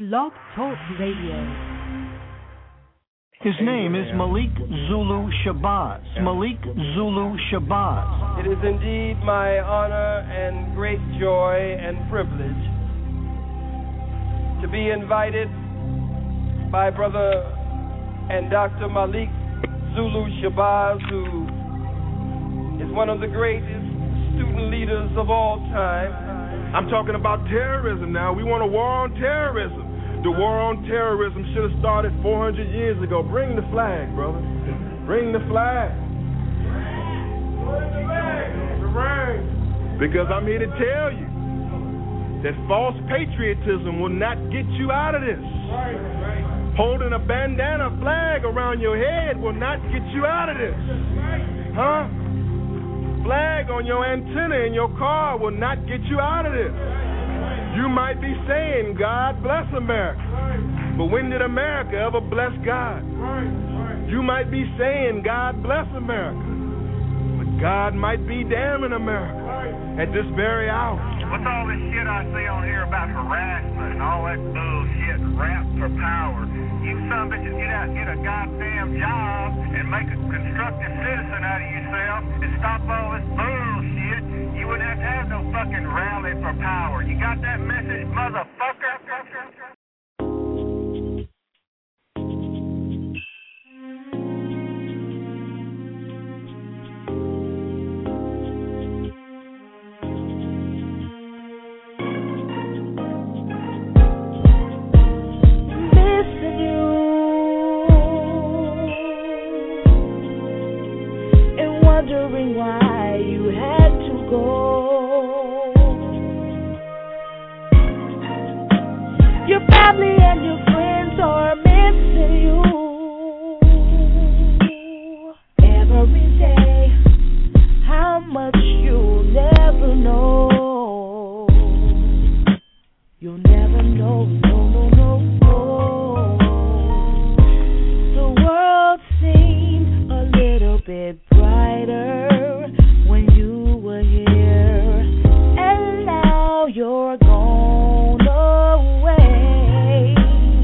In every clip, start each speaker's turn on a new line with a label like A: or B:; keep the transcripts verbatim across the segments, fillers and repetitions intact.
A: Blog Talk Radio.
B: His name is Malik Zulu Shabazz. Malik Zulu Shabazz.
C: It is indeed my honor and great joy and privilege to be invited by Brother and Doctor Malik Zulu Shabazz, who is one of the greatest student leaders of all time.
D: I'm talking about terrorism now. We want a war on terrorism. The war on terrorism should have started four hundred years ago. Bring the flag, brother. Bring the flag. Bring the flag. The ring. Because I'm here to tell you that false patriotism will not get you out of this. Right, right. Holding a bandana flag around your head will not get you out of this. Right. Huh? Flag on your antenna in your car will not get you out of this. You might be saying, God bless America. Right. But when did America ever bless God? Right. Right. You might be saying, God bless America. But God might be damning America right. At this very hour.
E: What's all this shit I see on here about harassment and all that bullshit, rap for power? You some bitches get out, get a goddamn job and make a constructive citizen out of yourself and stop all this bullshit. You wouldn't have to have no fucking rally for power. You got that message, motherfucker?
F: Wondering why you had to go. Your family and your friends are missing you every day. How much you'll never know. You'll never know, no, no, no, no. The world seemed a little bit brighter when you were here, and now you're gone away,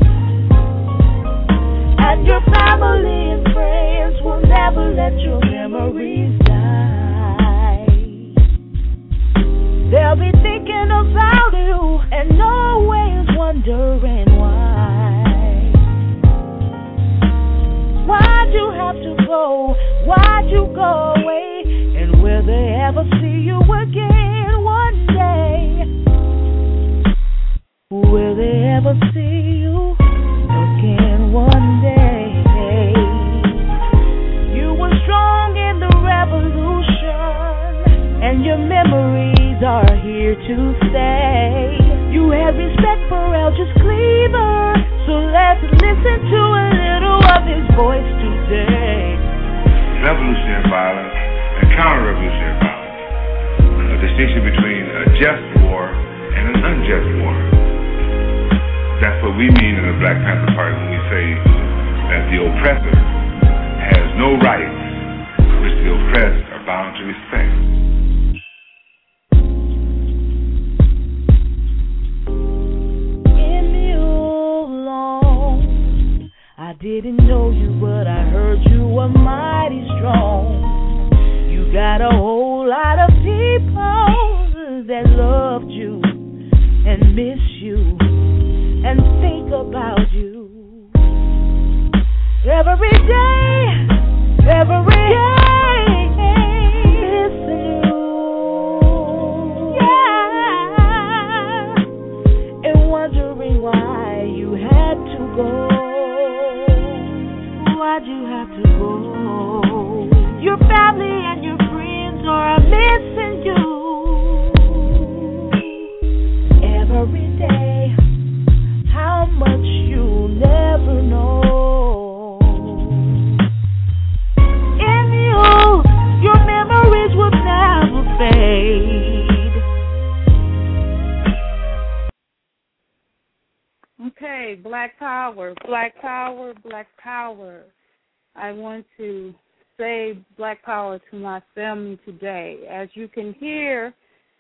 F: and your family and friends will never let your memories die. They'll be thinking about you and always wondering why. Why'd you have to go? Why'd you go away? And will they ever see you again one day? Will they ever see you again one day? You were strong in the revolution, and your memories are here to stay. You had respect for Eldridge Cleaver, so let's listen to a little of his voice today.
G: Revolutionary violence and counter-revolutionary violence. A distinction between a just war and an unjust war. That's what we mean in the Black Panther Party when we say that the oppressor has no rights which the oppressed are bound to respect.
F: I didn't know you, but I heard you were mighty strong. You got a whole lot of people that loved you and miss you and think about you every day, every day. Missing you, yeah, and wondering why you had to go. Why'd you have to go? Your family and your friends are missing you every day. How much you'll never know. In you, your memories will never fade.
H: Okay, Black Power, Black Power, Black Power. I want to say Black Power to my family today. As you can hear,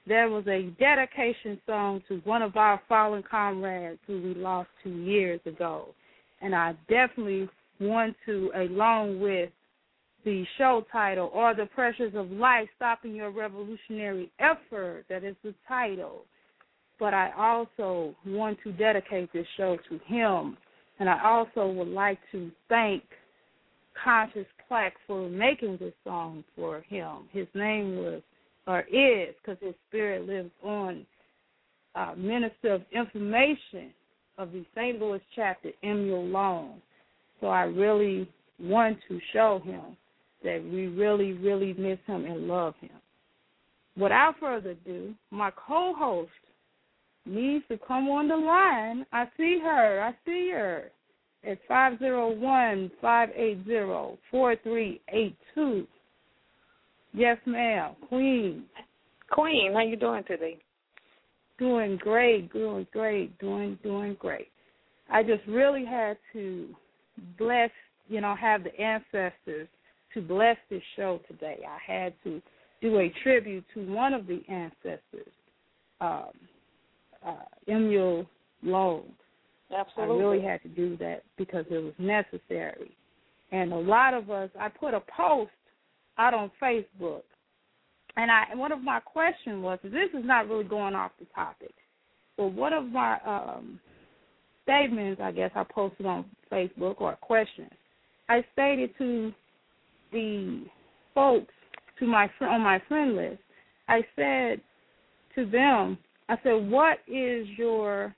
H: there was a dedication song to one of our fallen comrades who we lost two years ago. And I definitely want to, along with the show title, Or the Pressures of Life, Stopping Your Revolutionary Effort, that is the title. But I also want to dedicate this show to him. And I also would like to thank Conscious Plaque for making this song for him. His name was, or is, because his spirit lives on, uh, Minister of Information of the Saint Louis chapter, Emil Long. So I really want to show him that we really, really miss him and love him. Without further ado, my co-host needs to come on the line. I see her. I see her. It's five oh one, five eight zero, four three eight two. Yes, ma'am. Queen.
A: Queen, how you doing today?
H: Doing great, doing great, doing doing great. I just really had to bless, you know, have the ancestors to bless this show today. I had to do a tribute to one of the ancestors, um, uh, Emil Long.
A: Absolutely.
H: I really had to do that because it was necessary. And a lot of us, I put a post out on Facebook, and I one of my questions was, this is not really going off the topic, but one of my um, statements, I guess I posted on Facebook, or questions, I stated to the folks to my on my friend list, I said to them, I said, what is your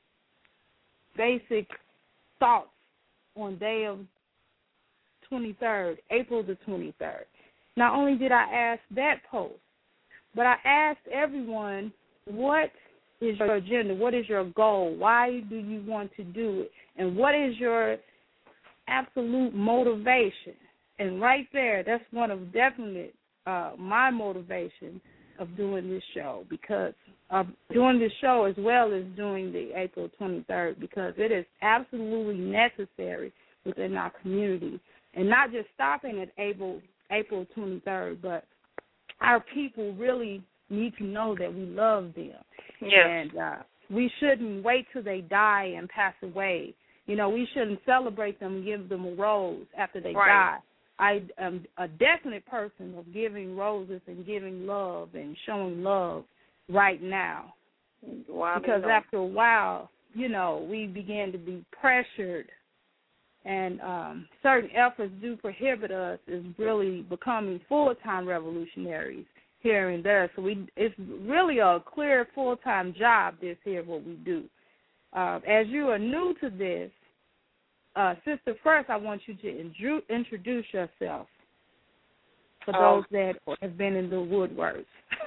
H: basic thoughts on day of twenty-third, April the twenty-third? Not only did I ask that post, but I asked everyone, what is your agenda? What is your goal? Why do you want to do it? And what is your absolute motivation? And right there, that's one of definite uh, my motivation of doing this show, because of doing this show as well as doing the April twenty-third, because it is absolutely necessary within our community. And not just stopping at April April twenty-third, but our people really need to know that we love them.
A: Yes.
H: And uh, we shouldn't wait till they die and pass away. You know, we shouldn't celebrate them and give them a rose after they
A: right.
H: die. I am a definite person of giving roses and giving love and showing love right now.
A: Well,
H: because
A: know.
H: after a while, you know, we begin to be pressured, and um, certain efforts do prohibit us as really becoming full-time revolutionaries here and there. So we, it's really a clear full-time job, this here, what we do. Uh, as you are new to this, uh, Sister, first I want you to indru- introduce yourself for
A: um,
H: those that have been in the woodworks.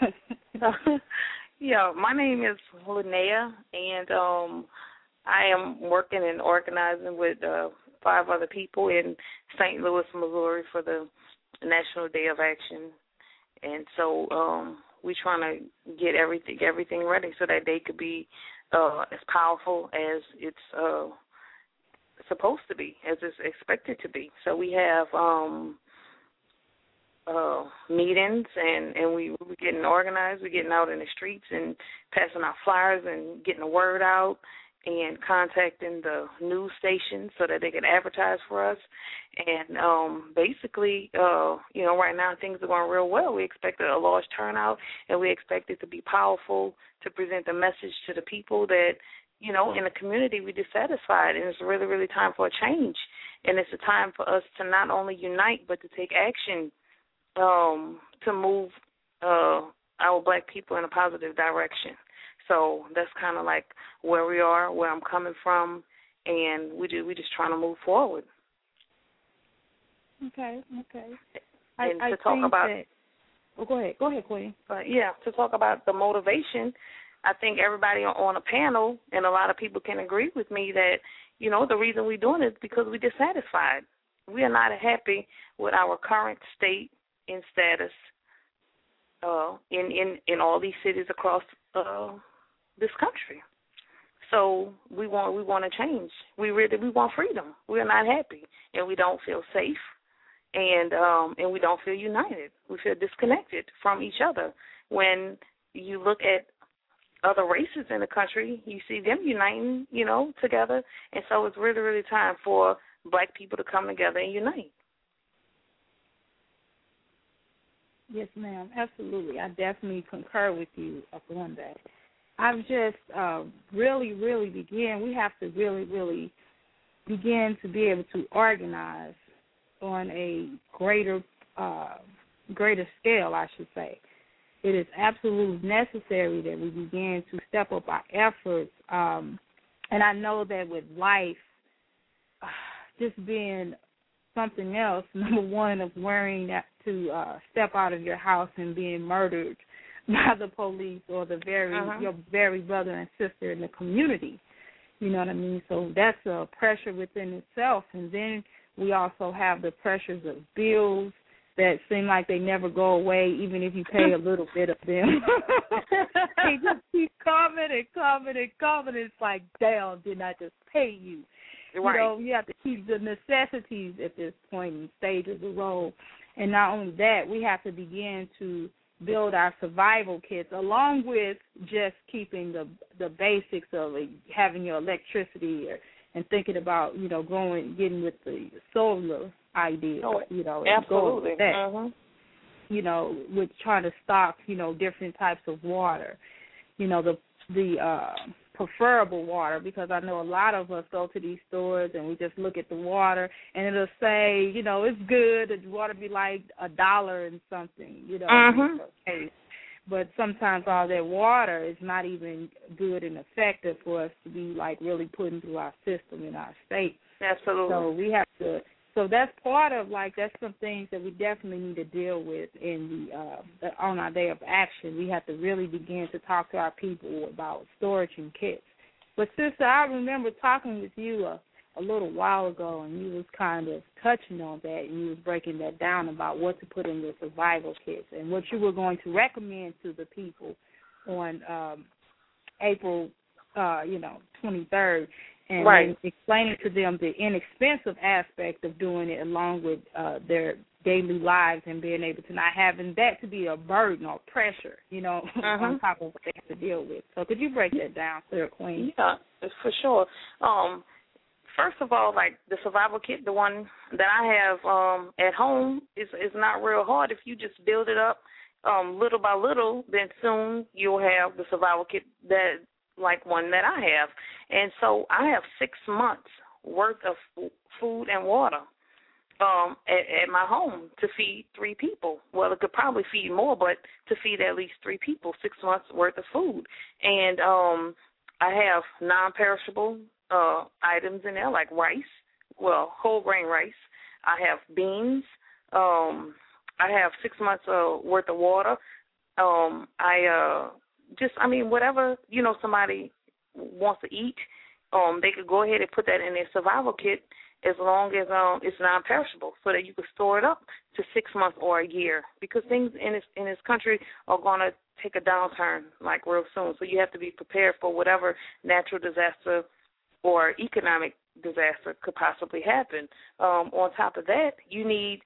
A: Yeah, my name is Linnea, and um, I am working and organizing with uh, five other people in Saint Louis, Missouri for the National Day of Action. And so um, we're trying to get everything everything ready so that day could be uh, as powerful as it's uh, supposed to be, as it's expected to be. So we have um, uh, meetings, and, and we, we're getting organized. We're getting out in the streets and passing out flyers and getting the word out and contacting the news stations so that they can advertise for us. And um, basically, uh, you know, right now things are going real well. We expect a large turnout, and we expect it to be powerful to present the message to the people that, you know, in the community we're dissatisfied, and it's really, really time for a change. And it's a time for us to not only unite but to take action um, to move uh, our black people in a positive direction. So that's kind of like where we are, where I'm coming from, and we do, we're just trying to move forward.
H: Okay, okay.
A: And
H: I,
A: to
H: I
A: talk
H: think
A: about,
H: that, oh, go ahead, go ahead, Queen.
A: Uh, yeah, to talk about the motivation, I think everybody on a panel and a lot of people can agree with me that, you know, the reason we're doing it is because we're dissatisfied. We are not happy with our current state and status uh, in, in, in all these cities across uh, this country. So we want we want to change. We really we want freedom. We are not happy, and we don't feel safe, and um, and we don't feel united. We feel disconnected from each other when you look at other races in the country, you see them uniting, you know, together. And so it's really, really time for black people to come together and unite.
H: Yes, ma'am, absolutely. I definitely concur with you on that. I've just uh, really, really begin, we have to really, really begin to be able to organize on a greater, uh, greater scale, I should say. It is absolutely necessary that we begin to step up our efforts. Um, and I know that with life uh, just being something else, number one, of worrying that to uh, step out of your house and being murdered by the police or the very uh-huh. your very brother and sister in the community. You know what I mean? So that's a pressure within itself. And then we also have the pressures of bills that seem like they never go away, even if you pay a little bit of them. They just keep coming and coming and coming. It's like, damn, didn't I just pay you? Right. You know, you have to keep the necessities at this point and stage of the road. And not only that, we have to begin to build our survival kits, along with just keeping the the basics of like, having your electricity or, and thinking about, you know, going, getting with the solar idea,
A: oh,
H: you know,
A: absolutely.
H: And going with that.
A: Uh-huh.
H: You know, with trying to stock, you know, different types of water, you know, the the uh, preferable water, because I know a lot of us go to these stores and we just look at the water and it'll say, you know, it's good, the water be like a dollar and something, you know.
A: Uh-huh.
H: Okay. But sometimes all that water is not even good and effective for us to be, like, really putting through our system in our state.
A: Absolutely.
H: So we have to, so that's part of, like, that's some things that we definitely need to deal with in the, uh, the on our day of action. We have to really begin to talk to our people about storage and kits. But, sister, I remember talking with you a, a little while ago, and you was kind of touching on that, and you was breaking that down about what to put in your survival kits and what you were going to recommend to the people on um, April, uh, you know, twenty-third, and
A: right.
H: explaining to them the inexpensive aspect of doing it along with uh, their daily lives and being able to not having that to be a burden or pressure, you know,
A: uh-huh.
H: on top of what they have to deal with. So could you break that down, Sir Queen?
A: Yeah, for sure. Um, First of all, like the survival kit, the one that I have um, at home, is is not real hard. If you just build it up um, little by little, then soon you'll have the survival kit that like one that I have. And so I have six months worth of f- food and water um, at, at my home to feed three people. Well, it could probably feed more, but to feed at least three people, six months worth of food. And um, I have non-perishable Uh, items in there like rice, well, whole grain rice. I have beans. Um, I have six months uh, worth of water. Um, I uh, just, I mean, whatever, you know, somebody wants to eat, um, they could go ahead and put that in their survival kit as long as um, it's non-perishable so that you can store it up to six months or a year, because things in this, in this country are going to take a downturn like real soon. So you have to be prepared for whatever natural disaster or economic disaster could possibly happen. Um, on top of that, you need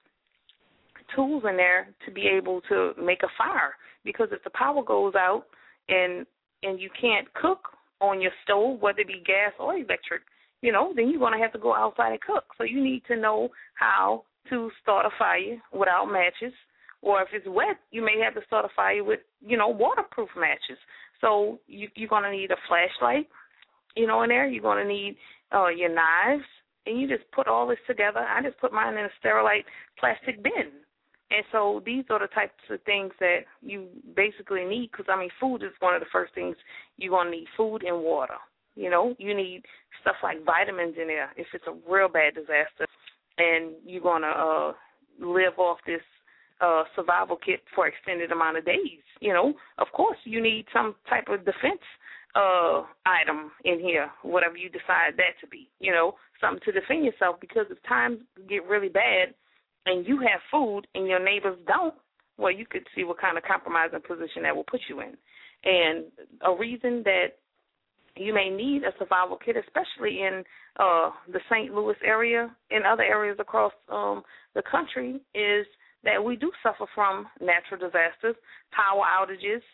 A: tools in there to be able to make a fire, because if the power goes out and and you can't cook on your stove, whether it be gas or electric, you know, then you're going to have to go outside and cook. So you need to know how to start a fire without matches, or if it's wet, you may have to start a fire with, you know, waterproof matches. So you, you're going to need a flashlight, you know, in there. You're going to need uh, your knives, and you just put all this together. I just put mine in a Sterilite plastic bin. And so these are the types of things that you basically need, because, I mean, food is one of the first things you're going to need, food and water. You know, you need stuff like vitamins in there if it's a real bad disaster, and you're going to uh, live off this uh, survival kit for an extended amount of days. You know, of course, you need some type of defense uh item in here, whatever you decide that to be, you know, something to defend yourself, because if times get really bad and you have food and your neighbors don't, well, you could see what kind of compromising position that will put you in. And a reason that you may need a survival kit, especially in uh the Saint Louis area and other areas across um the country, is that we do suffer from natural disasters, power outages,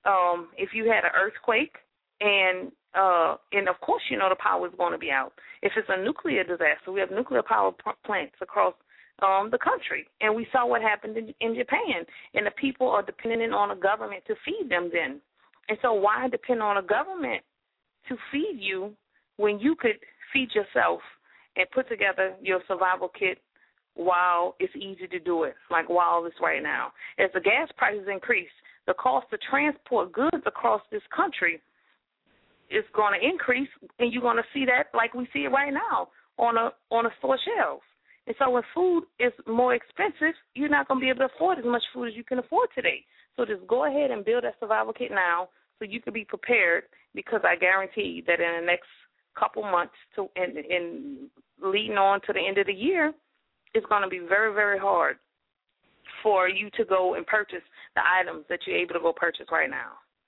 A: um, if you had an earthquake, and uh, and of course you know the power is going to be out. If it's a nuclear disaster, we have nuclear power p- plants across um, the country, and we saw what happened in, in Japan. And the people are dependent on a government to feed them then. And so why depend on a government to feed you when you could feed yourself and put together your survival kit while it's easy to do it, like while it's right now? As the gas prices increase, the cost to transport goods across this country is going to increase, and you're going to see that like we see it right now on a on a store shelf. And so when food is more expensive, you're not going to be able to afford as much food as you can afford today. So just go ahead and build that survival kit now so you can be prepared, because I guarantee that in the next couple months to and, and leading on to the end of the year, it's going to be very, very hard for you to go and purchase the items that you're able to go purchase right now.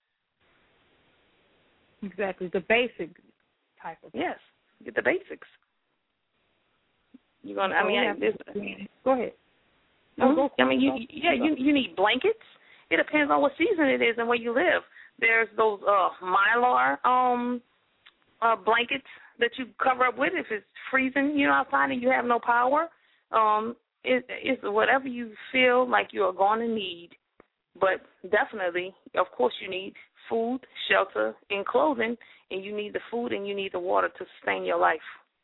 H: Exactly, the basic type of.
A: Yes, get the basics. You're gonna. I mean, I, this,
H: go ahead.
A: No, mm-hmm. go, I mean, you, yeah, you you need blankets. It depends on what season it is and where you live. There's those uh, mylar um uh, blankets that you cover up with if it's freezing, you know, outside and you have no power. Um, it, it's whatever you feel like you are going to need. But definitely, of course, you need food, shelter, and clothing, and you need the food and you need the water to sustain your life.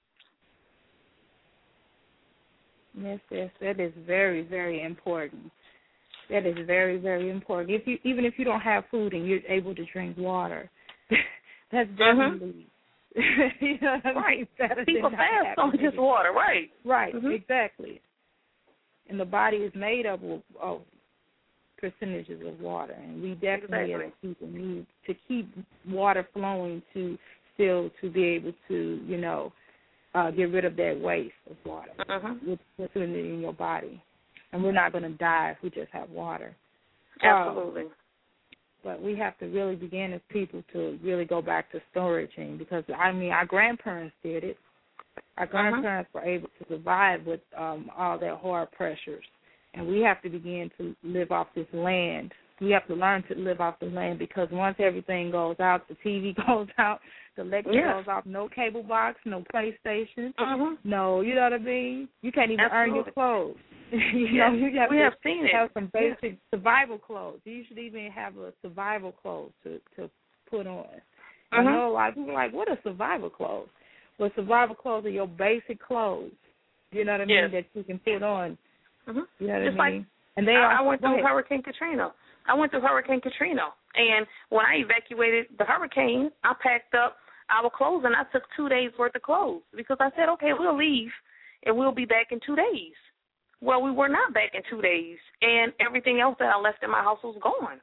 H: Yes, yes, that is very, very important. That is very, very important. If you even if you don't have food and you're able to drink water, that's definitely mm-hmm. you know what
A: right.
H: I mean?
A: People fast on just water, right?
H: Right,
A: mm-hmm.
H: exactly. And the body is made up of, of percentages of water, and we definitely
A: exactly.
H: as people need to keep water flowing to still to be able to, you know, uh, get rid of that waste of water
A: mm-hmm.
H: what's in, in your body. And we're not going to die if we just have water.
A: Absolutely.
H: Um, but we have to really begin as people to really go back to storaging, because, I mean, our grandparents did it. Our grandparents uh-huh. were able to survive with um, all their hard pressures. And we have to begin to live off this land. We have to learn to live off the land, because once everything goes out, the T V goes out, the electric
A: yes.
H: goes off, no cable box, no PlayStation,
A: uh-huh.
H: no, you know what I mean? You can't even
A: Absolutely.
H: earn your clothes. you
A: yes.
H: know, you have
A: we
H: to
A: have seen
H: have
A: it.
H: some basic yes. survival clothes. You should even have a survival clothes to, to put on.
A: Uh-huh.
H: You know, a lot of people are like, what are survival clothes? Well, survival clothes are your basic clothes, you know what I mean,
A: yes.
H: that you can put on.
A: Mm-hmm.
H: You know what
A: Just
H: I mean?
A: Like,
H: and they
A: I,
H: are,
A: I went through
H: ahead.
A: Hurricane Katrina. I went through Hurricane Katrina, and when I evacuated the hurricane, I packed up our clothes, and I took two days' worth of clothes, because I said, okay, we'll leave, and we'll be back in two days. Well, we were not back in two days, and everything else that I left in my house was gone.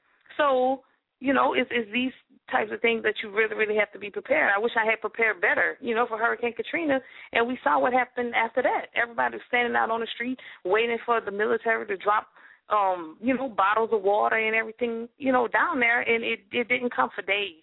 A: So, you know, it's, it's these types of things that you really, really have to be prepared. I wish I had prepared better, you know, for Hurricane Katrina, and we saw what happened after that. Everybody was standing out on the street waiting for the military to drop, um, you know, bottles of water and everything, you know, down there, and it, it didn't come for days.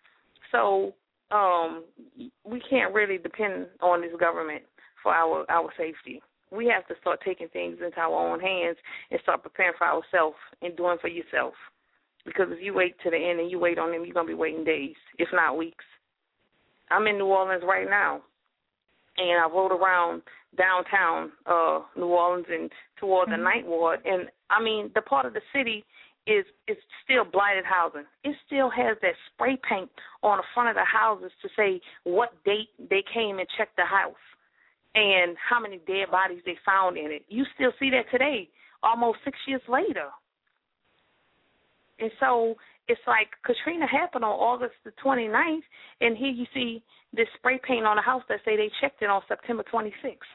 A: So um, we can't really depend on this government for our, our safety. We have to start taking things into our own hands and start preparing for ourselves and doing for yourself. Because if you wait to the end and you wait on them, you're going to be waiting days, if not weeks. I'm in New Orleans right now, and I rode around downtown uh, New Orleans and toward the mm-hmm. Ninth Ward. And, I mean, the part of the city is is still blighted housing. It still has that spray paint on the front of the houses to say what date they came and checked the house and how many dead bodies they found in it. You still see that today, almost six years later. And so it's like Katrina happened on August the twenty-ninth, and here you see this spray paint on the house that say they checked it on September twenty-sixth.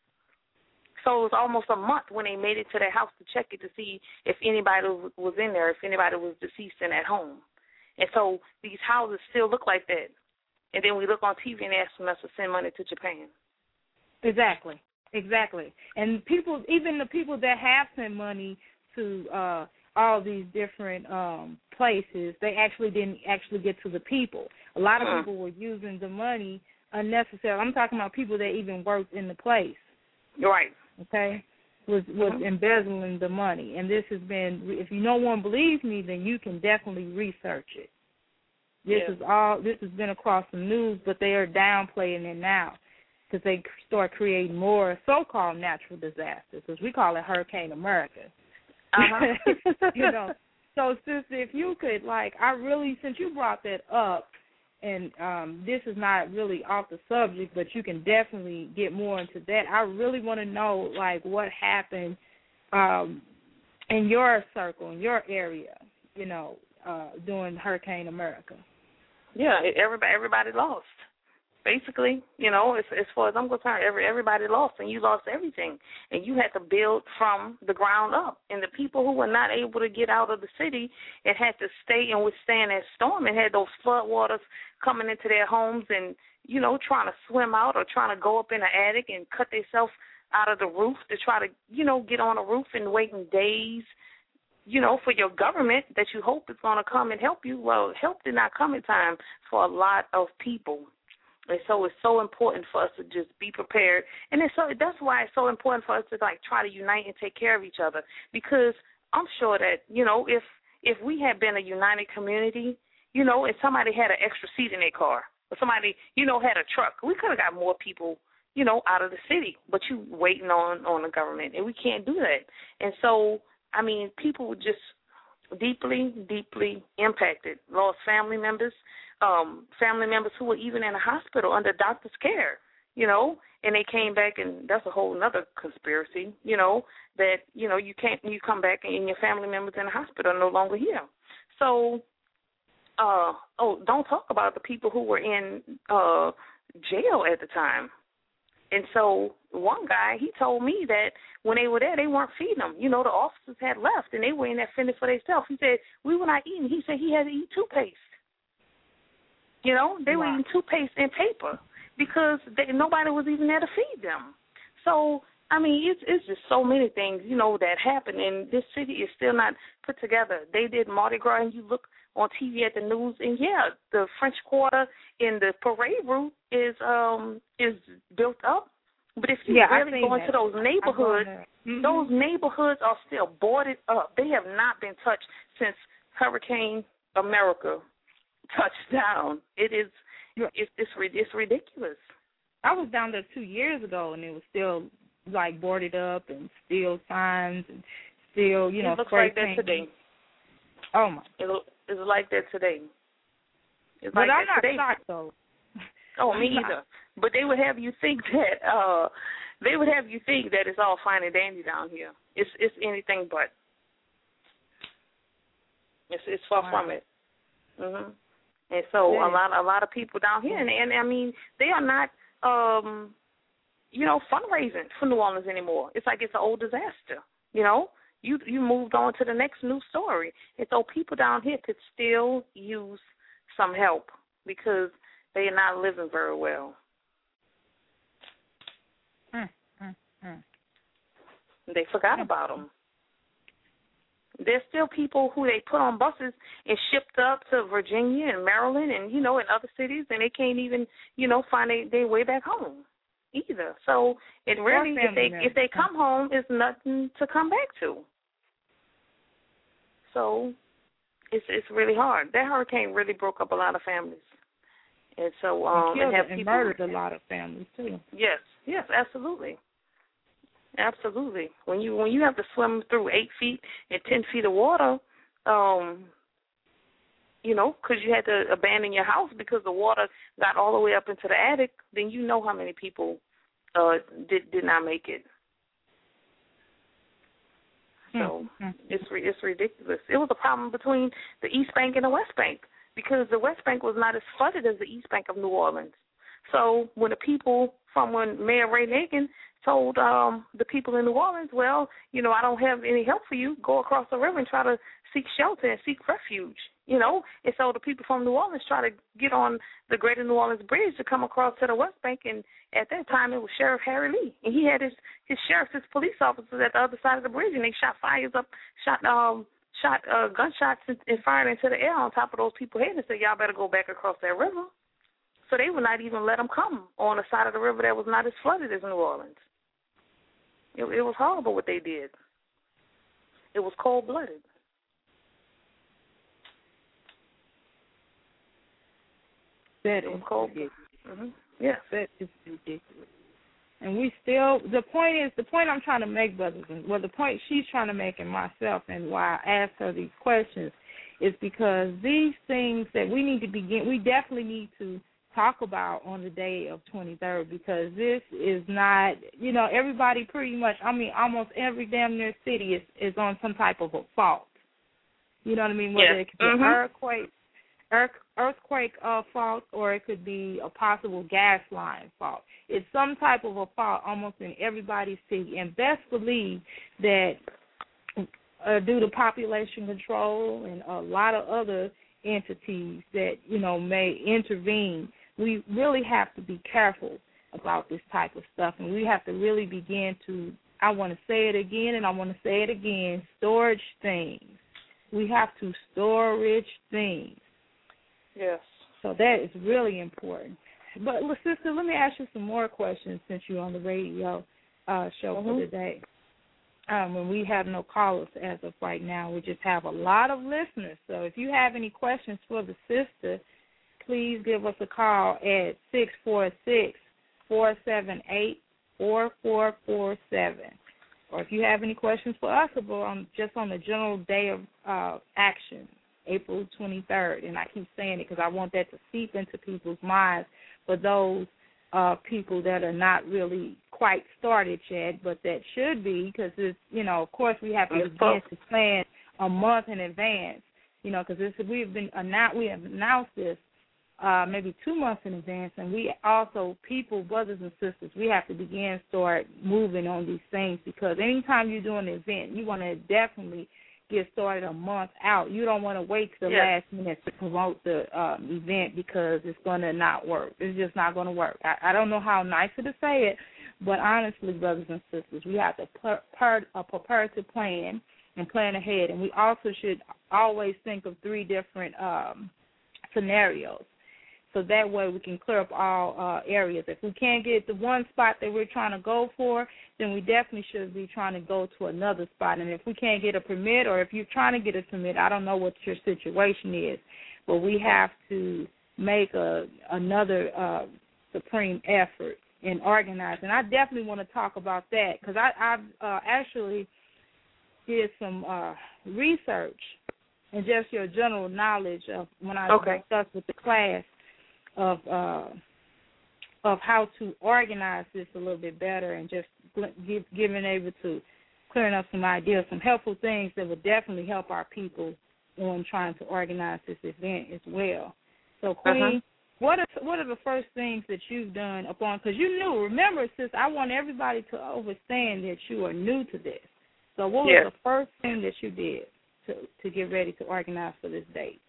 A: So it was almost a month when they made it to their house to check it to see if anybody was in there, if anybody was deceased in that home. And so these houses still look like that. And then we look on T V and ask us to send money to Japan.
H: Exactly, exactly. And people, even the people that have sent money to uh, all these different um, places, they actually didn't actually get to the people. A lot of uh-huh. people were using the money unnecessarily. I'm talking about people that even worked in the place.
A: Right.
H: Okay? was was
A: mm-hmm.
H: embezzling the money. And this has been, if you no one believes me, then you can definitely research it. This
A: yeah.
H: is all. This has been across the news, but they are downplaying it now because they start creating more so-called natural disasters, because we call it Hurricane America.
A: Uh-huh.
H: You know. So, sister, if you could, like, I really, since you brought that up, and um, this is not really off the subject, but you can definitely get more into that. I really want to know, like, what happened um, in your circle, in your area, you know, uh, during Hurricane America.
A: Yeah, everybody everybody lost. Basically, you know, as, as far as I'm concerned, every, everybody lost, and you lost everything. And you had to build from the ground up. And the people who were not able to get out of the city and had to stay and withstand that storm and had those flood waters coming into their homes and, you know, trying to swim out or trying to go up in the attic and cut themselves out of the roof to try to, you know, get on a roof and waiting days, you know, for your government that you hope is going to come and help you. Well, help did not come in time for a lot of people. And so it's so important for us to just be prepared. And it's so, that's why it's so important for us to, like, try to unite and take care of each other. Because I'm sure that, you know, if if we had been a united community, you know, and somebody had an extra seat in their car or somebody, you know, had a truck, we could have got more people, you know, out of the city. But you waiting on, on the government, and we can't do that. And so, I mean, people were just deeply, deeply impacted, lost family members, um, family members who were even in a hospital under doctor's care, you know, and they came back, and that's a whole other conspiracy, you know, that, you know, you can't, you come back and your family members in the hospital are no longer here. So, uh, oh, don't talk about the people who were in uh, jail at the time. And so one guy, he told me that when they were there, they weren't feeding them. You know, the officers had left, and they were in there fending for themselves. He said, we were not eating. He said he had to eat toothpaste. You know, they wow. were eating toothpaste and paper because they, nobody was even there to feed them. So, I mean, it's, it's just so many things, you know, that happened, and this city is still not put together. They did Mardi Gras, and you look on T V at the news, and, yeah, the French Quarter in the parade route is um is built up. But if you
H: yeah,
A: really go into those neighborhoods, mm-hmm. those neighborhoods are still boarded up. They have not been touched since Hurricane America touched down. It is it's it's, it's ridiculous.
H: I was down there two years ago, and it was still, like, boarded up and still signs and still, you know,
A: it looks like that today.
H: Oh, my.
A: It look, it's like that today. It's
H: but
A: like
H: I'm
A: that
H: not
A: today.
H: shocked, though.
A: Oh, me either. But they would have you think that uh, they would have you think that it's all fine and dandy down here. It's it's anything but. It's it's far wow. from it. Mhm. And so yeah. a lot a lot of people down here, and, and I mean, they are not, um, you know, fundraising for New Orleans anymore. It's like it's an old disaster. You know, you you moved on to the next news story, and so people down here could still use some help because they are not living very well.
H: Mm, mm, mm.
A: They forgot about them. There's still people who they put on buses and shipped up to Virginia and Maryland and, you know, in other cities, and they can't even, you know, find their, their way back home either. So it really, if they if they come home, it's nothing to come back to. So it's it's really hard. That hurricane really broke up a lot of families. And so um,
H: and,
A: and have
H: and
A: people
H: murdered a lot of families too.
A: Yes, yes, absolutely, absolutely. When you when you have to swim through eight feet and ten feet of water, um, you know, because you had to abandon your house because the water got all the way up into the attic, then you know how many people uh, did did not make it. So mm-hmm. it's it's ridiculous. It was a problem between the East Bank and the West Bank, because the West Bank was not as flooded as the East Bank of New Orleans. So when the people from when Mayor Ray Nagin told um, the people in New Orleans, well, you know, I don't have any help for you, go across the river and try to seek shelter and seek refuge, you know. And so the people from New Orleans try to get on the Greater New Orleans Bridge to come across to the West Bank, and at that time it was Sheriff Harry Lee. And he had his, his sheriffs, his police officers at the other side of the bridge, and they shot fires up, shot um, shot uh, gunshots and, and fired into the air on top of those people's heads and said, y'all better go back across that river. So they would not even let them come on the side of the river that was not as flooded as New Orleans. It, it was horrible what they did. It was cold-blooded.
H: That
A: it was
H: is
A: cold.
H: ridiculous.
A: Mm-hmm. Yeah,
H: that is ridiculous. And we still, the point is, the point I'm trying to make, brothers, and well, the point she's trying to make and myself, and why I asked her these questions, is because these things that we need to begin, we definitely need to talk about on the day of twenty-third, because this is not, you know, everybody pretty much, I mean, almost every damn near city is, is on some type of a fault. You know what I mean? Whether
A: yeah.
H: it could be
A: mm-hmm.
H: an earthquake, earth, earthquake uh, fault, or it could be a possible gas line fault. It's some type of a fault almost in everybody's city. And best believe that uh, due to population control and a lot of other entities that, you know, may intervene, we really have to be careful about this type of stuff. And we have to really begin to, I want to say it again and I want to say it again, storage things. We have to storage things.
A: Yes.
H: So that is really important. But, sister, let me ask you some more questions since you're on the radio uh, show mm-hmm. for today. Um, when we have no callers as of right now, we just have a lot of listeners. So if you have any questions for the sister, please give us a call at six four six, four seven eight, four four four seven. Or if you have any questions for us about um, just on the general day of uh, action, April twenty-third, and I keep saying it because I want that to seep into people's minds for those uh, people that are not really quite started yet, but that should be, because it's, you know, of course we have to begin to plan a month in advance, you know, because we've been announced, we have announced this uh, maybe two months in advance, and we also, people, brothers and sisters, we have to begin start moving on these things, because anytime you're doing an event, you want to definitely get started a month out. You don't want to wait to the
A: yes.
H: last minute to promote the um, event, because it's going to not work. It's just not going to work. I, I don't know how nicer to say it, but honestly, brothers and sisters, we have to per, per, uh, prepare to plan and plan ahead. And we also should always think of three different um, scenarios. So that way we can clear up all uh, areas. If we can't get the one spot that we're trying to go for, then we definitely should be trying to go to another spot. And if we can't get a permit, or if you're trying to get a permit, I don't know what your situation is, but we have to make a, another uh, supreme effort in organizing. I definitely want to talk about that, because I I've, uh, actually did some uh, research and just your general knowledge of when I
A: okay.
H: discussed with the class of uh, of how to organize this a little bit better, and just give, giving able to clearing up some ideas, some helpful things that would definitely help our people on trying to organize this event as well. So, Queen, uh-huh. what are what are the first things that you've done upon? Because you knew, remember, sis, I want everybody to understand that you are new to this. So, what
A: yes.
H: was the first thing that you did to to get ready to organize for this date?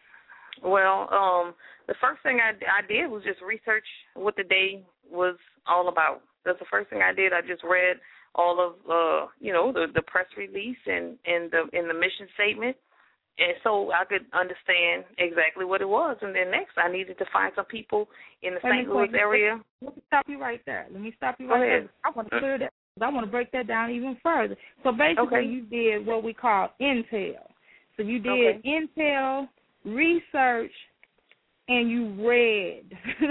A: Well, um, the first thing I, I did was just research what the day was all about. That's the first thing I did. I just read all of, uh, you know, the, the press release and, and the and the mission statement, and so I could understand exactly what it was. And then next, I needed to find some people in the Saint Louis area.
H: Let me stop you right there. Let me stop you right there. I want to clear that. I want to break that down even further. So basically, okay. you did what we call intel. So you did
A: okay.
H: intel, research, and you read.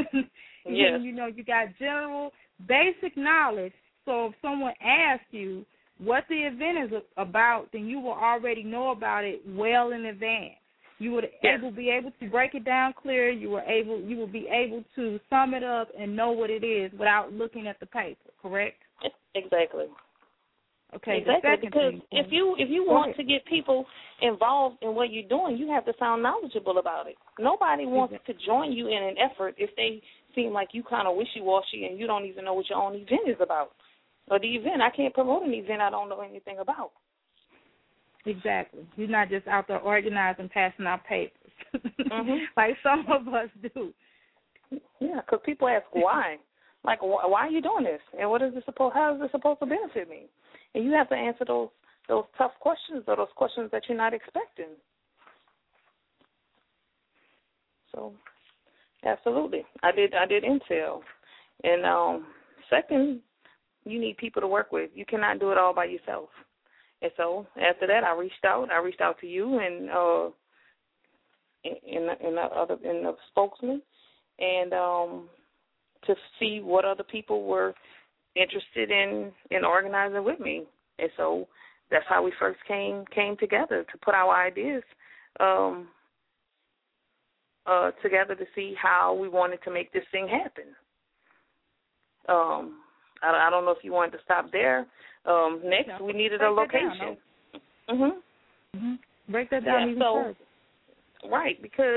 A: Yes.
H: You know, you got general, basic knowledge. So if someone asks you what the event is about, then you will already know about it well in advance. You would
A: yes.
H: able be able to break it down clear. You were able, you will be able to sum it up and know what it is without looking at the paper. Correct?
A: Exactly.
H: Okay,
A: exactly. Because
H: thing,
A: if you if you want to get people involved in what you're doing, you have to sound knowledgeable about it. Nobody wants exactly. to join you in an effort if they seem like you kind of wishy-washy and you don't even know what your own event is about. Or the event, I can't promote an event I don't know anything about.
H: Exactly. You're not just out there organizing, passing out papers,
A: mm-hmm.
H: like some of us do.
A: Yeah, because people ask why. Like, wh- why are you doing this? And what is this supposed? How is this supposed to benefit me? And you have to answer those those tough questions, or those questions that you're not expecting. So, absolutely, I did I did intel, and um, second, you need people to work with. You cannot do it all by yourself. And so after that, I reached out. I reached out to you and uh, in in the other in the spokesman, and um, to see what other people were interested in, in organizing with me. And so that's how we first came came together to put our ideas um, uh, together to see how we wanted to make this thing happen. Um, I, I don't know if you wanted to stop there. Um, next, no, we needed a location.
H: Down, no? mm-hmm. Mm-hmm. Break that down
A: yeah,
H: even
A: so,
H: further.
A: Right, because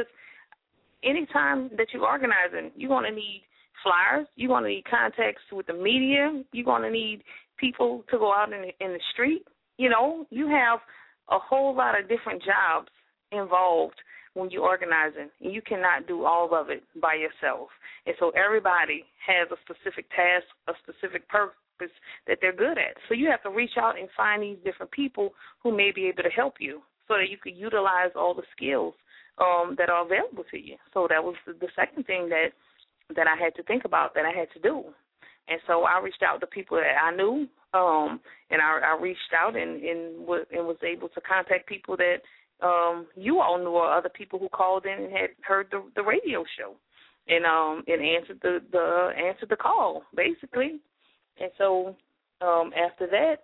A: anytime that you're organizing, you're going to need flyers, you're going to need contacts with the media, you're going to need people to go out in the, in the street. You know, you have a whole lot of different jobs involved when you're organizing, and you cannot do all of it by yourself. And so everybody has a specific task, a specific purpose that they're good at. So you have to reach out and find these different people who may be able to help you so that you can utilize all the skills um, that are available to you. So that was the, the second thing that, that I had to think about, that I had to do. And so I reached out to people that I knew, um, and I, I reached out and, and, w- and was able to contact people that um, you all knew, or other people who called in and had heard the, the radio show, and um, and answered the, the answered the call, basically. And so um, after that,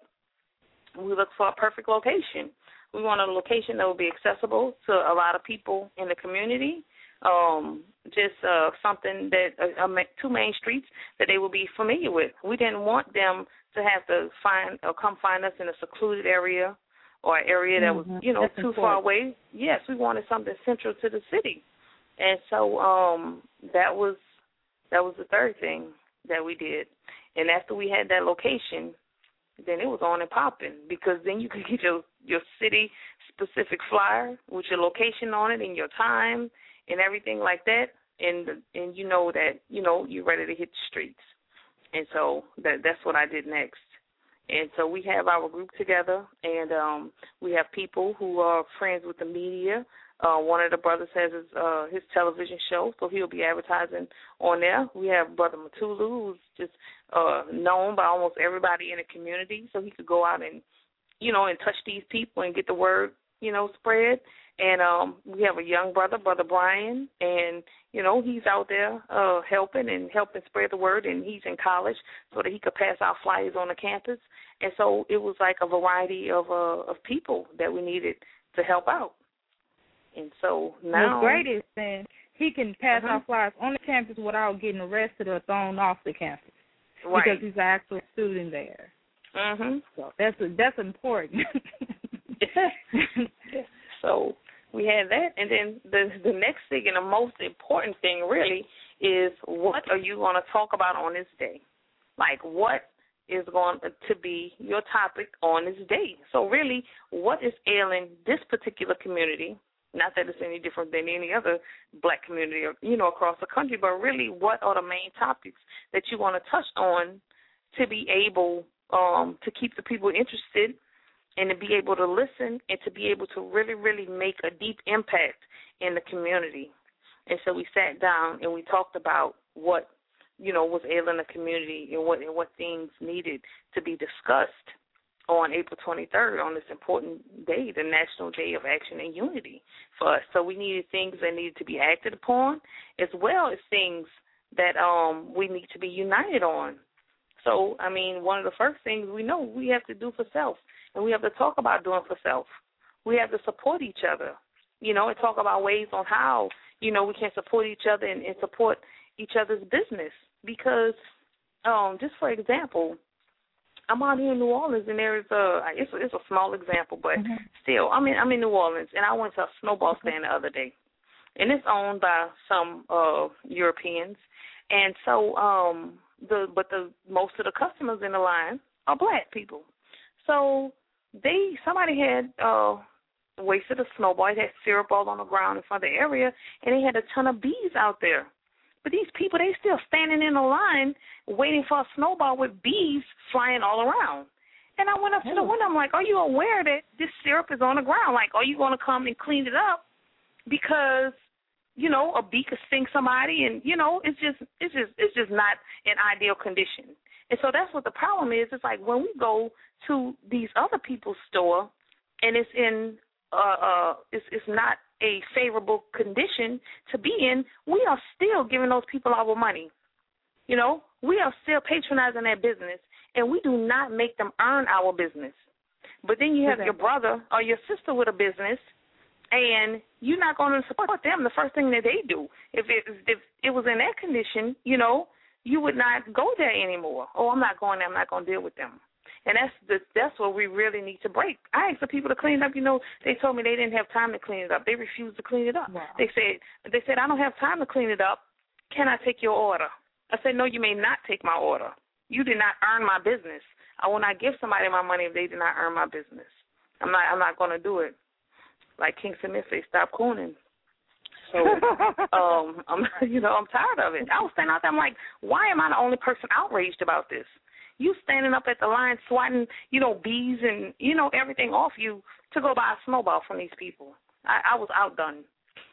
A: we looked for a perfect location. We wanted a location that would be accessible to a lot of people in the community, um, just uh, something that uh, two main streets that they would be familiar with. We didn't want them to have to find or come find us in a secluded area or an area that was, you know, That's too important. far away. Yes, we wanted something central to the city. And so um, that was that was the third thing that we did. And after we had that location, then it was on and popping, because then you could get your, your city-specific flyer with your location on it and your time and everything like that, and and you know that, you know, you're ready to hit the streets. And so that that's what I did next. And so we have our group together, and um, we have people who are friends with the media. Uh, one of the brothers has his, uh, his television show, so he'll be advertising on there. We have Brother Matulu, who's just uh, known by almost everybody in the community, so he could go out and, you know, and touch these people and get the word, you know, spread. And um, we have a young brother, Brother Brian, and, you know, he's out there uh, helping and helping spread the word, and he's in college so that he could pass out flyers on the campus. And so it was like a variety of uh, of people that we needed to help out. And so now...
H: What's great is then he can pass
A: uh-huh.
H: out flyers on the campus without getting arrested or thrown off the campus.
A: Right.
H: Because he's an actual student there.
A: Mm-hmm.
H: So that's, that's important.
A: So we had that, and then the the next thing and the most important thing really is, what are you going to talk about on this day? Like, what is going to be your topic on this day? So really, what is ailing this particular community? Not that it's any different than any other black community, or, you know, across the country, but really, what are the main topics that you want to touch on to be able um, to keep the people interested, and to be able to listen, and to be able to really, really make a deep impact in the community. And so we sat down and we talked about what, you know, was ailing the community, and what and what things needed to be discussed on April twenty-third, on this important day, the National Day of Action and Unity for us. So we needed things that needed to be acted upon, as well as things that um, we need to be united on. So, I mean, one of the first things we know we have to do for self, and we have to talk about doing for self. We have to support each other, you know, and talk about ways on how, you know, we can support each other and, and support each other's business. Because, um, just for example, I'm out here in New Orleans, and there is a it's, it's a small example, but mm-hmm. still, I'm in I'm in New Orleans, and I went to a snowball stand the other day, and it's owned by some uh, Europeans, and so um, the but the most of the customers in the line are black people. So they somebody had uh, wasted a snowball. It had syrup all on the ground in front of the area, and they had a ton of bees out there. But these people, they still standing in a line waiting for a snowball with bees flying all around. And I went up to the window. I'm like, are you aware that this syrup is on the ground? Like, are you going to come and clean it up? Because, you know, a bee could sting somebody, and, you know, it's just it's just it's just not an ideal condition. And so that's what the problem is. It's like when we go to these other people's store and it's in uh, uh, it's, it's not a favorable condition to be in, we are still giving those people our money. You know, we are still patronizing their business, and we do not make them earn our business. But then you have okay. your brother or your sister with a business, and you're not going to support them. The first thing that they do, if it if it was in that condition, you know, you would not go there anymore. Oh, I'm not going there. I'm not going to deal with them. And that's the, that's what we really need to break. I asked the people to clean it up. You know, they told me they didn't have time to clean it up. They refused to clean it up.
H: Wow.
A: They said, they said, I don't have time to clean it up. Can I take your order? I said, no, you may not take my order. You did not earn my business. I will not give somebody my money if they did not earn my business. I'm not I'm not going to do it. Like King Smith said, stop cooning. So, um, I'm, you know, I'm tired of it. I was standing out there, I'm like, why am I the only person outraged about this? You standing up at the line swatting, you know, bees and, you know, everything off you to go buy a snowball from these people. I, I was outdone.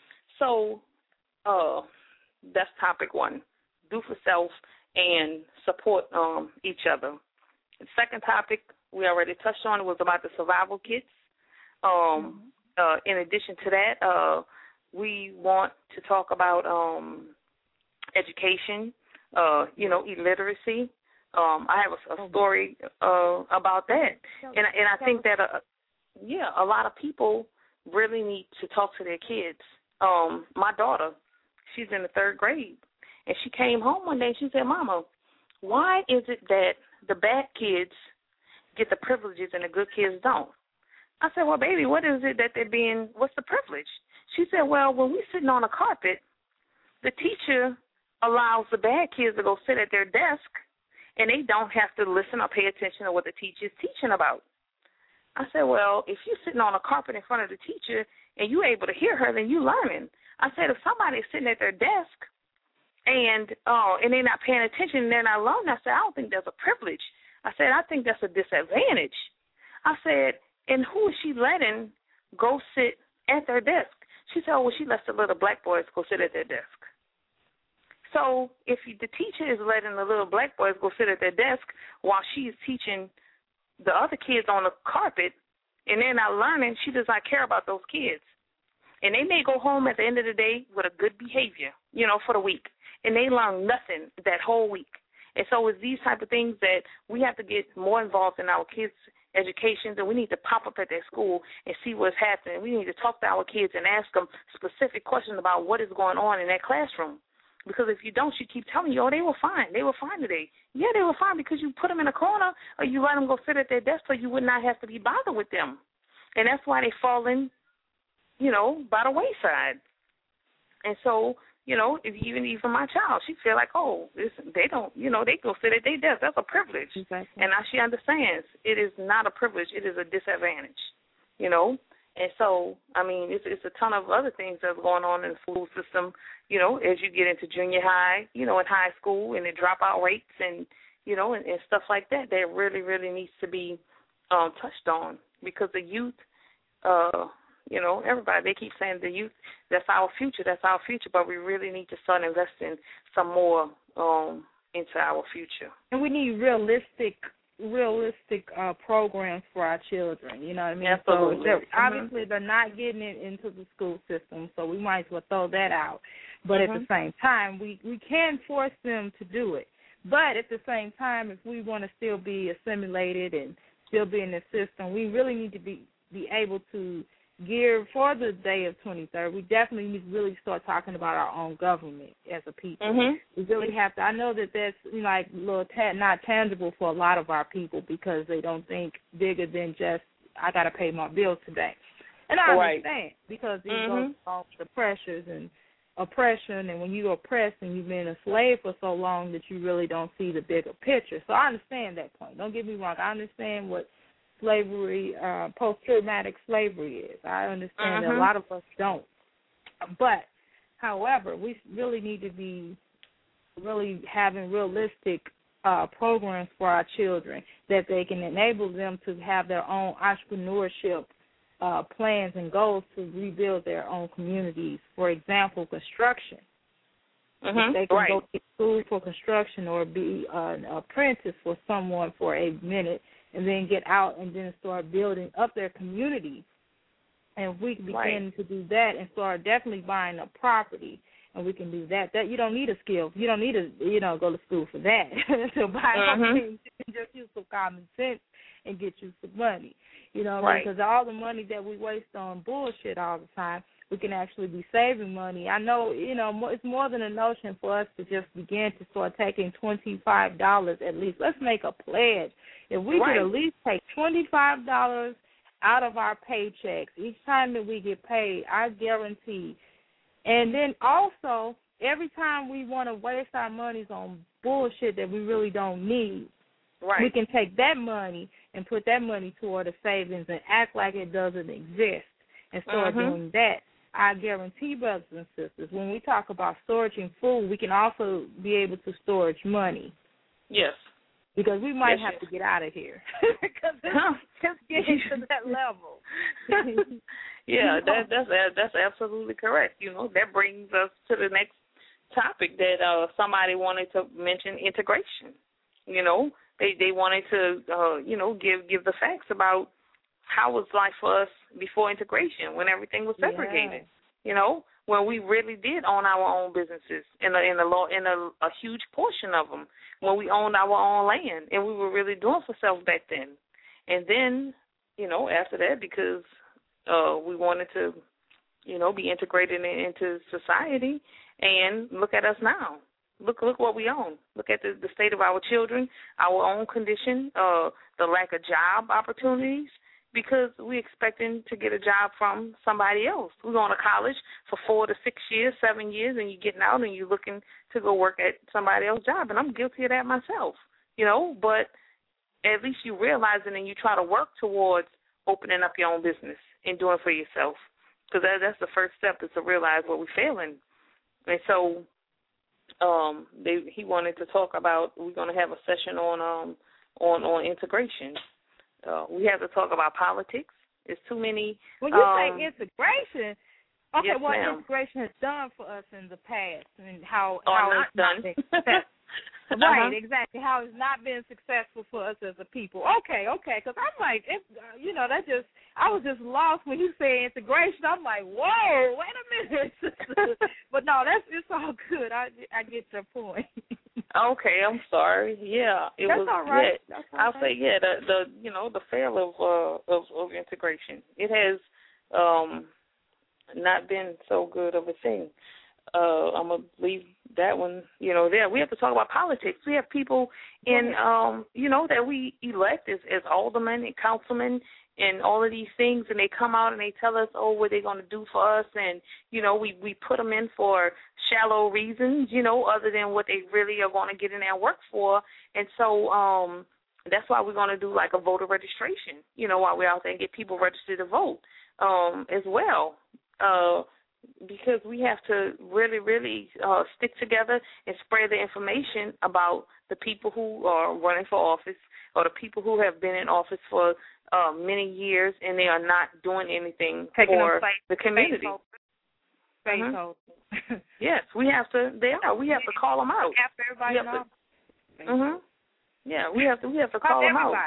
A: So uh, that's topic one. Do for self and support um, each other. The second topic we already touched on was about the survival kits. Um, uh, in addition to that, uh, we want to talk about um, education, uh, you know, illiteracy. Um, I have a, a story uh, about that, and and I think that uh, yeah, a lot of people really need to talk to their kids. Um, my daughter, she's in the third grade, and she came home one day and she said, "Mama, why is it that the bad kids get the privileges and the good kids don't?" I said, "Well, baby, what is it that they're being? What's the privilege?" She said, "Well, when we're sitting on a carpet, the teacher allows the bad kids to go sit at their desk, and they don't have to listen or pay attention to what the teacher is teaching about." I said, "Well, if you're sitting on a carpet in front of the teacher and you're able to hear her, then you're learning." I said, "If somebody's sitting at their desk and uh, and they're not paying attention and they're not learning," I said, "I don't think that's a privilege." I said, "I think that's a disadvantage." I said, "And who is she letting go sit at their desk?" She said, "Oh, well, she lets the little black boys go sit at their desk." So if you, the teacher is letting the little black boys go sit at their desk while she's teaching the other kids on the carpet and they're not learning, she does not care about those kids. And they may go home at the end of the day with a good behavior, you know, for the week, and they learn nothing that whole week. And so it's these type of things that we have to get more involved in our kids' education, and we need to pop up at their school and see what's happening. We need to talk to our kids and ask them specific questions about what is going on in that classroom. Because if you don't, she keep telling you, "Oh, they were fine. They were fine today." Yeah, they were fine because you put them in a corner or you let them go sit at their desk so you would not have to be bothered with them. And that's why they fall in, you know, by the wayside. And so, you know, if even even my child, she feel like, oh, this, they don't, you know, they go sit at their desk. That's a privilege. Exactly. And now she understands it is not a privilege. It is a disadvantage, you know. And so, I mean, it's, it's a ton of other things that's going on in the school system, you know, as you get into junior high, you know, in high school and the dropout rates and, you know, and, and stuff like that that really, really needs to be um, touched on because the youth, uh, you know, everybody, they keep saying the youth, that's our future, that's our future, but we really need to start investing some more um, into our future.
H: And we need realistic realistic uh, programs for our children, you know what I mean?
A: Absolutely.
H: So they're, obviously they're not getting it into the school system, so we might as well throw that out. But mm-hmm. at the same time, we, we can force them to do it. But at the same time, if we want to still be assimilated and still be in the system, we really need to be, be able to gear for the day of twenty-third. We definitely need to really start talking about our own government as a people.
A: Mm-hmm.
H: We really have to. I know that that's, you know, like a little ta- not tangible for a lot of our people because they don't think bigger than just, I got to pay my bills today. And I
A: right.
H: understand because it
A: mm-hmm.
H: goes off the pressures and oppression, and when you're oppressed and you've been a slave for so long that you really don't see the bigger picture. So I understand that point. Don't get me wrong. I understand what slavery, uh, post-traumatic slavery is. I understand
A: uh-huh.
H: that a lot of us don't. But, however, we really need to be really having realistic uh, programs for our children that they can enable them to have their own entrepreneurship uh, plans and goals to rebuild their own communities. For example, construction.
A: Mm-hmm.
H: They can
A: right.
H: go to school for construction or be an apprentice for someone for a minute and then get out and then start building up their community. And if we can begin
A: right.
H: to do that and start definitely buying a property, and we can do that, that you don't need a skill. You don't need to, you know, go to school for that to buy
A: mm-hmm.
H: things. You can just use some common sense and get you some money. You know,
A: right.
H: because all the money that we waste on bullshit all the time, we can actually be saving money. I know, you know, it's more than a notion for us to just begin to start taking twenty-five dollars at least. Let's make a pledge. If we
A: right.
H: could at least take twenty-five dollars out of our paychecks each time that we get paid, I guarantee. And then also, every time we want to waste our monies on bullshit that we really don't need,
A: right.
H: we can take that money and put that money toward the savings and act like it doesn't exist and start
A: mm-hmm.
H: doing that. I guarantee, brothers and sisters, when we talk about storing food, we can also be able to storage money.
A: Yes.
H: Because we might
A: yes,
H: have
A: yes.
H: to get out of here. Because it's just getting to that level.
A: yeah, that, that's that's absolutely correct. You know, that brings us to the next topic that uh, somebody wanted to mention: integration. You know, they they wanted to uh, you know give give the facts about how was life for us before integration, when everything was segregated. Yeah. You know, when we really did own our own businesses in a in a law in a, a huge portion of them, when we owned our own land and we were really doing for self back then. And then, you know, after that, because uh, we wanted to, you know, be integrated in, into society, and look at us now. Look, look what we own. Look at the, the state of our children, our own condition, uh, the lack of job opportunities, because we're expecting to get a job from somebody else. We're going to college for four to six years, seven years, and you're getting out and you're looking to go work at somebody else's job. And I'm guilty of that myself, you know, but at least you realize it and you try to work towards opening up your own business and doing it for yourself, because that, that's the first step, is to realize what we're failing. And so um, they, he wanted to talk about, we're going to have a session on um, on, on integration. Uh, we have to talk about politics. There's too many.
H: When you
A: um,
H: say integration, okay,
A: yes,
H: what
A: ma'am.
H: integration has done for us in the past, and how
A: or
H: how
A: not
H: it's
A: done.
H: not been successful. Right,
A: uh-huh.
H: exactly. How it's not been successful for us as a people. Okay, okay, because I'm like, it, uh, you know, that just, I was just lost when you say integration. I'm like, whoa, wait a minute. But no, that's it's all good. I I get your point.
A: Okay, I'm sorry. Yeah, it
H: That's
A: was.
H: all right.
A: Yeah,
H: That's all
A: I'll
H: right.
A: say yeah. The the you know the fail of uh of, of integration. It has um not been so good of a thing. Uh, I'm gonna leave that one, you know, there. We have to talk about politics. We have people in, um, you know, that we elect as, as aldermen and councilmen and all of these things, and they come out and they tell us, oh, what they're going to do for us, and, you know, we, we put them in for shallow reasons, you know, other than what they really are going to get in there and work for. And so um, that's why we're going to do like a voter registration, you know, while we're out there and get people registered to vote um, as well. Uh Because we have to really, really uh, stick together and spread the information about the people who are running for office, or the people who have been in office for uh, many years and they are not doing anything
H: Taking
A: for
H: face,
A: the community.
H: Face
A: mm-hmm. Yes, we have to. They are. We have to call them out.
H: After everybody knows.
A: Mhm. Yeah, we have to. We have to call them out.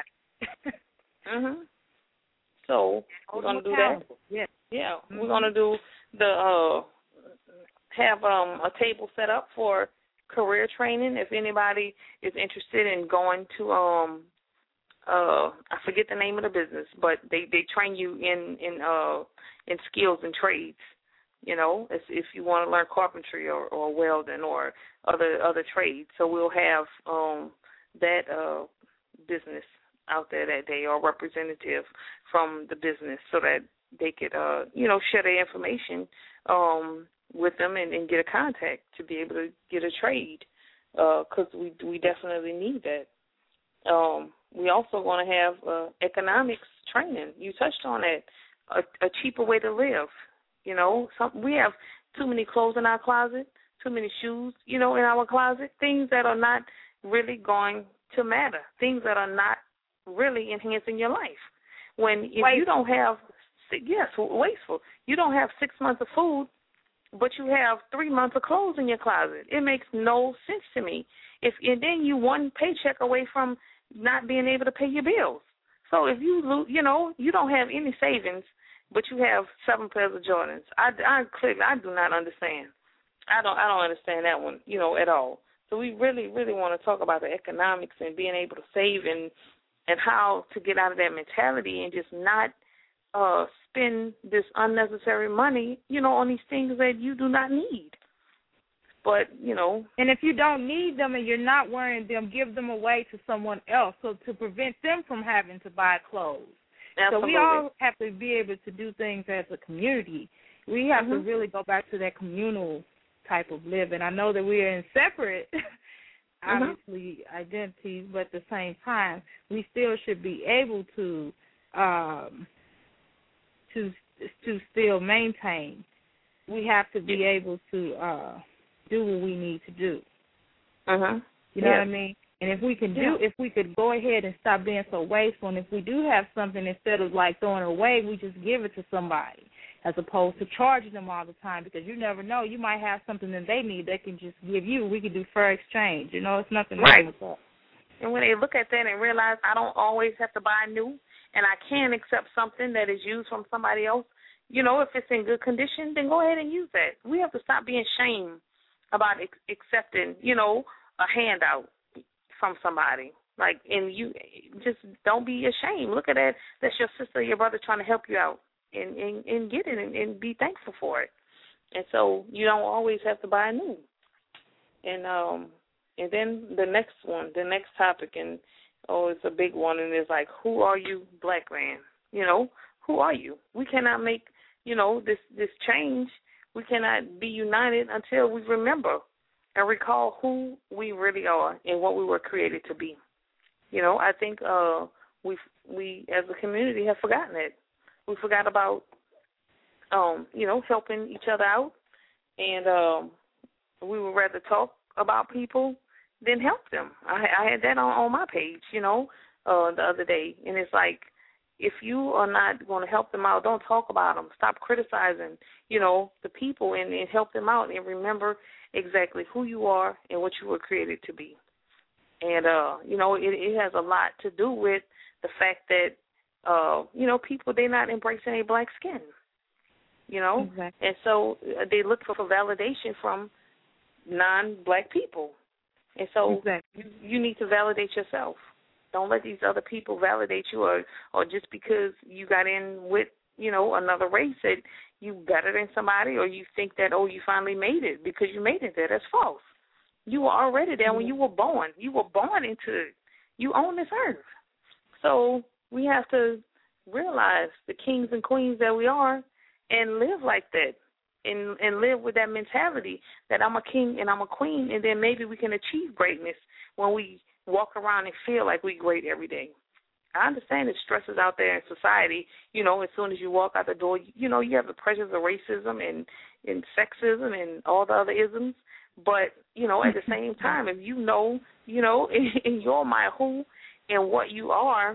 A: mhm. So we're gonna do that.
H: Yeah.
A: Yeah,
H: mm-hmm.
A: we're gonna do the uh, have um, a table set up for career training. If anybody is interested in going to, um, uh, I forget the name of the business, but they, they train you in in uh, in skills and trades. You know, if, if you want to learn carpentry or, or welding or other other trades. So we'll have um, that uh, business out there that day, or representative from the business, so that they could, uh, you know, share their information um, with them and, and get a contact to be able to get a trade, because uh, we we definitely need that. Um, we also want to have uh, economics training. You touched on it, a, a cheaper way to live. You know, some, we have too many clothes in our closet, too many shoes, you know, in our closet, things that are not really going to matter, things that are not really enhancing your life. When if
H: Wasteful.
A: you don't have, yes, wasteful. You don't have six months of food but you have three months of clothes in your closet. It makes no sense to me. If and then you one paycheck away from not being able to pay your bills. So if you lo- you know you don't have any savings, but you have seven pairs of Jordans, I, I clearly I do not understand. I don't I don't understand that one, you know, at all. So we really really want to talk about the economics and being able to save and and how to get out of that mentality and just not uh, spend this unnecessary money, you know, on these things that you do not need. But, you know.
H: And if you don't need them and you're not wearing them, give them away to someone else so to prevent them from having to buy clothes.
A: Absolutely.
H: So we all have to be able to do things as a community. We have
A: mm-hmm.
H: to really go back to that communal type of living. I know that we are in separate, mm-hmm. obviously, identities, but at the same time, we still should be able to um, to to still maintain. We have to be able to uh, do what we need to do.
A: Uh-huh.
H: You know
A: yeah.
H: what I mean? And if we can do,
A: yeah.
H: if we could go ahead and stop being so wasteful, and if we do have something, instead of like throwing it away, we just give it to somebody, as opposed to charging them all the time, because you never know, you might have something that they need they can just give you. We could do fair exchange. You know, it's nothing
A: right.
H: wrong with that.
A: And when they look at that and realize I don't always have to buy new, and I can accept something that is used from somebody else, you know, if it's in good condition, then go ahead and use that. We have to stop being ashamed about ex- accepting, you know, a handout from somebody. Like, and you just don't be ashamed. Look at that. That's your sister, your brother trying to help you out and, and, and get it and, and be thankful for it. And so you don't always have to buy new. And um, and then the next one, the next topic, and oh, it's a big one, and it's like, who are you, black man? You know, who are you? We cannot make, you know, this, this change. We cannot be united until we remember and recall who we really are and what we were created to be. You know, I think uh, we we as a community have forgotten it. We forgot about, um, you know, helping each other out, and um, we would rather talk about people than help them. I, I had that on, on my page, you know, uh, the other day, and it's like, if you are not going to help them out, don't talk about them. Stop criticizing, you know, the people and, and help them out, and remember exactly who you are and what you were created to be. And, uh, you know, it, it has a lot to do with the fact that, uh, you know, people, they're not embracing a black skin, you know.
H: Exactly.
A: And so they look for validation from non-black people. And so
H: exactly.
A: you, you need to validate yourself. Don't let these other people validate you, or, or just because you got in with, you know, another race that you better than somebody, or you think that, oh, you finally made it because you made it there. That's false. You were already there when you were born. You were born into it. You own this earth. So we have to realize the kings and queens that we are and live like that, and, and live with that mentality that I'm a king and I'm a queen, and then maybe we can achieve greatness when we walk around and feel like we're great every day. I understand the stresses out there in society. You know, as soon as you walk out the door, you know, you have the pressures of racism and, and sexism and all the other isms. But, you know, at the same time, if you know, you know, in, in your mind who and what you are,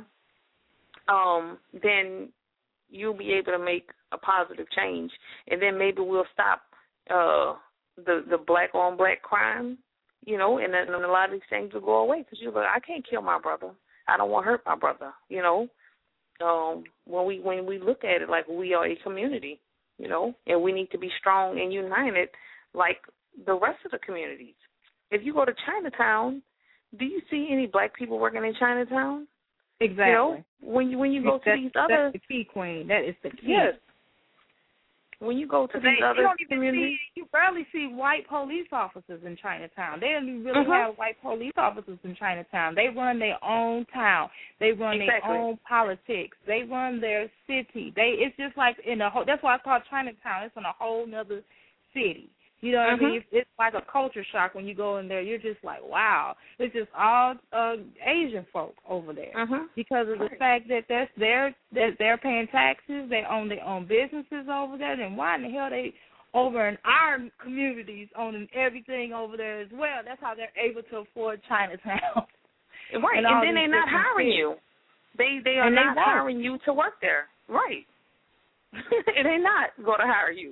A: um, then you'll be able to make a positive change. And then maybe we'll stop uh, the, the black-on-black crime, you know, and then a lot of these things will go away because you're like, I can't kill my brother. I don't want to hurt my brother, you know. Um, when we when we look at it like we are a community, you know, and we need to be strong and united like the rest of the communities. If you go to Chinatown, do you see any black people working in Chinatown?
H: Exactly.
A: You know, when you when you go to
H: that's,
A: these other,
H: that's the key, Queen. That is the key.
A: Yes. When you go to
H: they,
A: these other
H: you don't even
A: communities,
H: see, you barely see white police officers in Chinatown. They don't really
A: mm-hmm.
H: have white police officers in Chinatown. They run their own town. They run
A: exactly.
H: their own politics. They run their city. They it's just like in a whole. That's why it's called Chinatown. It's in a whole nother city. You know what
A: mm-hmm.
H: I mean? It's, it's like a culture shock when you go in there. You're just like, wow, it's just all uh, Asian folk over there
A: mm-hmm.
H: because of the
A: right.
H: fact that that's their that they're paying taxes. They own their own businesses over there. Then why in the hell they over in our communities owning everything over there as well? That's how they're able to afford Chinatown.
A: Right, and, and then they're not hiring you. They they are
H: and
A: not
H: they
A: hiring you to work there. Right. They're not going to hire you.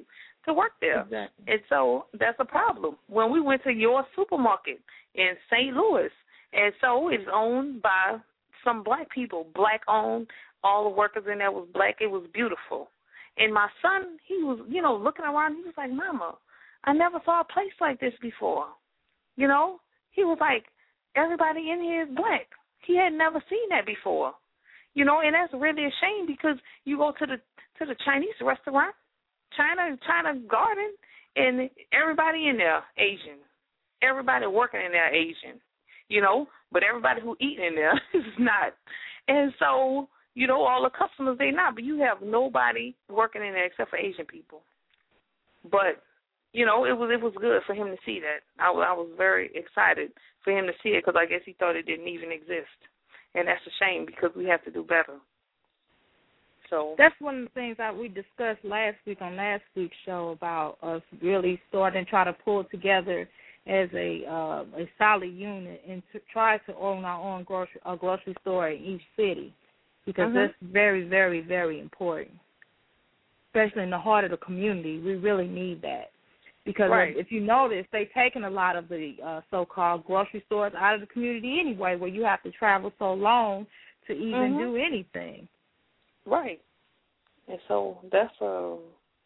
A: to work there.
H: Exactly.
A: And so that's a problem. When we went to your supermarket in Saint Louis, and so it's owned by some black people, black owned. All the workers in there was black. It was beautiful. And my son, he was, you know, looking around. He was like, Mama, I never saw a place like this before. You know, he was like, everybody in here is black. He had never seen that before. You know, and that's really a shame because you go to the to the Chinese restaurant, China China Garden, and everybody in there Asian. Everybody working in there Asian. You know, but everybody who eat in there is not. And so, you know, all the customers, they not, but you have nobody working in there except for Asian people. But, you know, it was it was good for him to see that. I, I was very excited for him to see it because I guess he thought it didn't even exist. And that's a shame because we have to do better. So
H: that's one of the things that we discussed last week on last week's show about us really starting to try to pull together as a uh, a solid unit and to try to own our own grocery a grocery store in each city because
A: mm-hmm.
H: that's very, very, very important, especially in the heart of the community. We really need that because
A: right.
H: if you notice, they've taken a lot of the uh, so-called grocery stores out of the community anyway, where you have to travel so long to even
A: mm-hmm.
H: do anything.
A: Right, and so that's uh,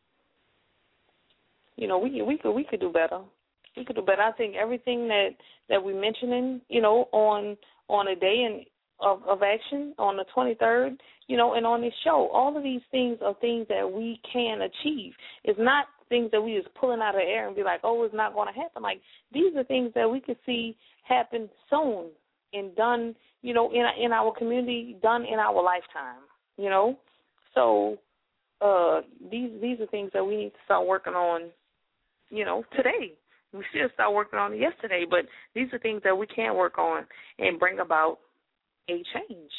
A: you know, we we could we could do better. We could do better. I think everything that, that we're mentioning, you know, on on a day in, of, of action on the twenty-third, you know, and on this show, all of these things are things that we can achieve. It's not things that we just pulling out of the air and be like, oh, it's not going to happen. Like, these are things that we could see happen soon and done, you know, in in our community, done in our lifetime, you know. So uh, these these are things that we need to start working on, you know, today. We should start working on it yesterday, but these are things that we can work on and bring about a change.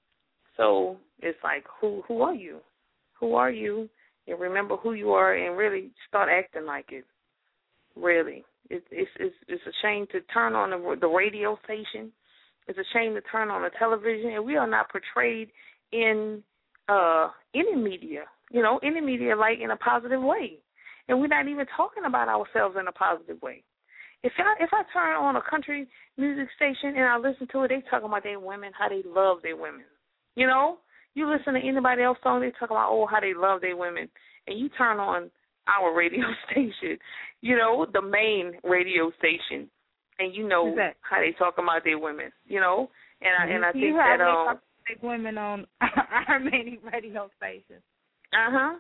A: So it's like, who who are you? Who are you? And remember who you are and really start acting like it. Really. It, it's, it's, it's a shame to turn on the, the radio station. It's a shame to turn on the television, and we are not portrayed in uh, any media, you know, any media like in a positive way. And we're not even talking about ourselves in a positive way. If I if I turn on a country music station and I listen to it, they talking about their women, how they love their women. You know, you listen to anybody else song, they talk about, oh, how they love their women. And you turn on our radio station, you know, the main radio station, and you know
H: exactly.
A: how they talk about their women, you know. And I, and I
H: you
A: think
H: have
A: that um,
H: women on our main radio station.
A: Uh huh.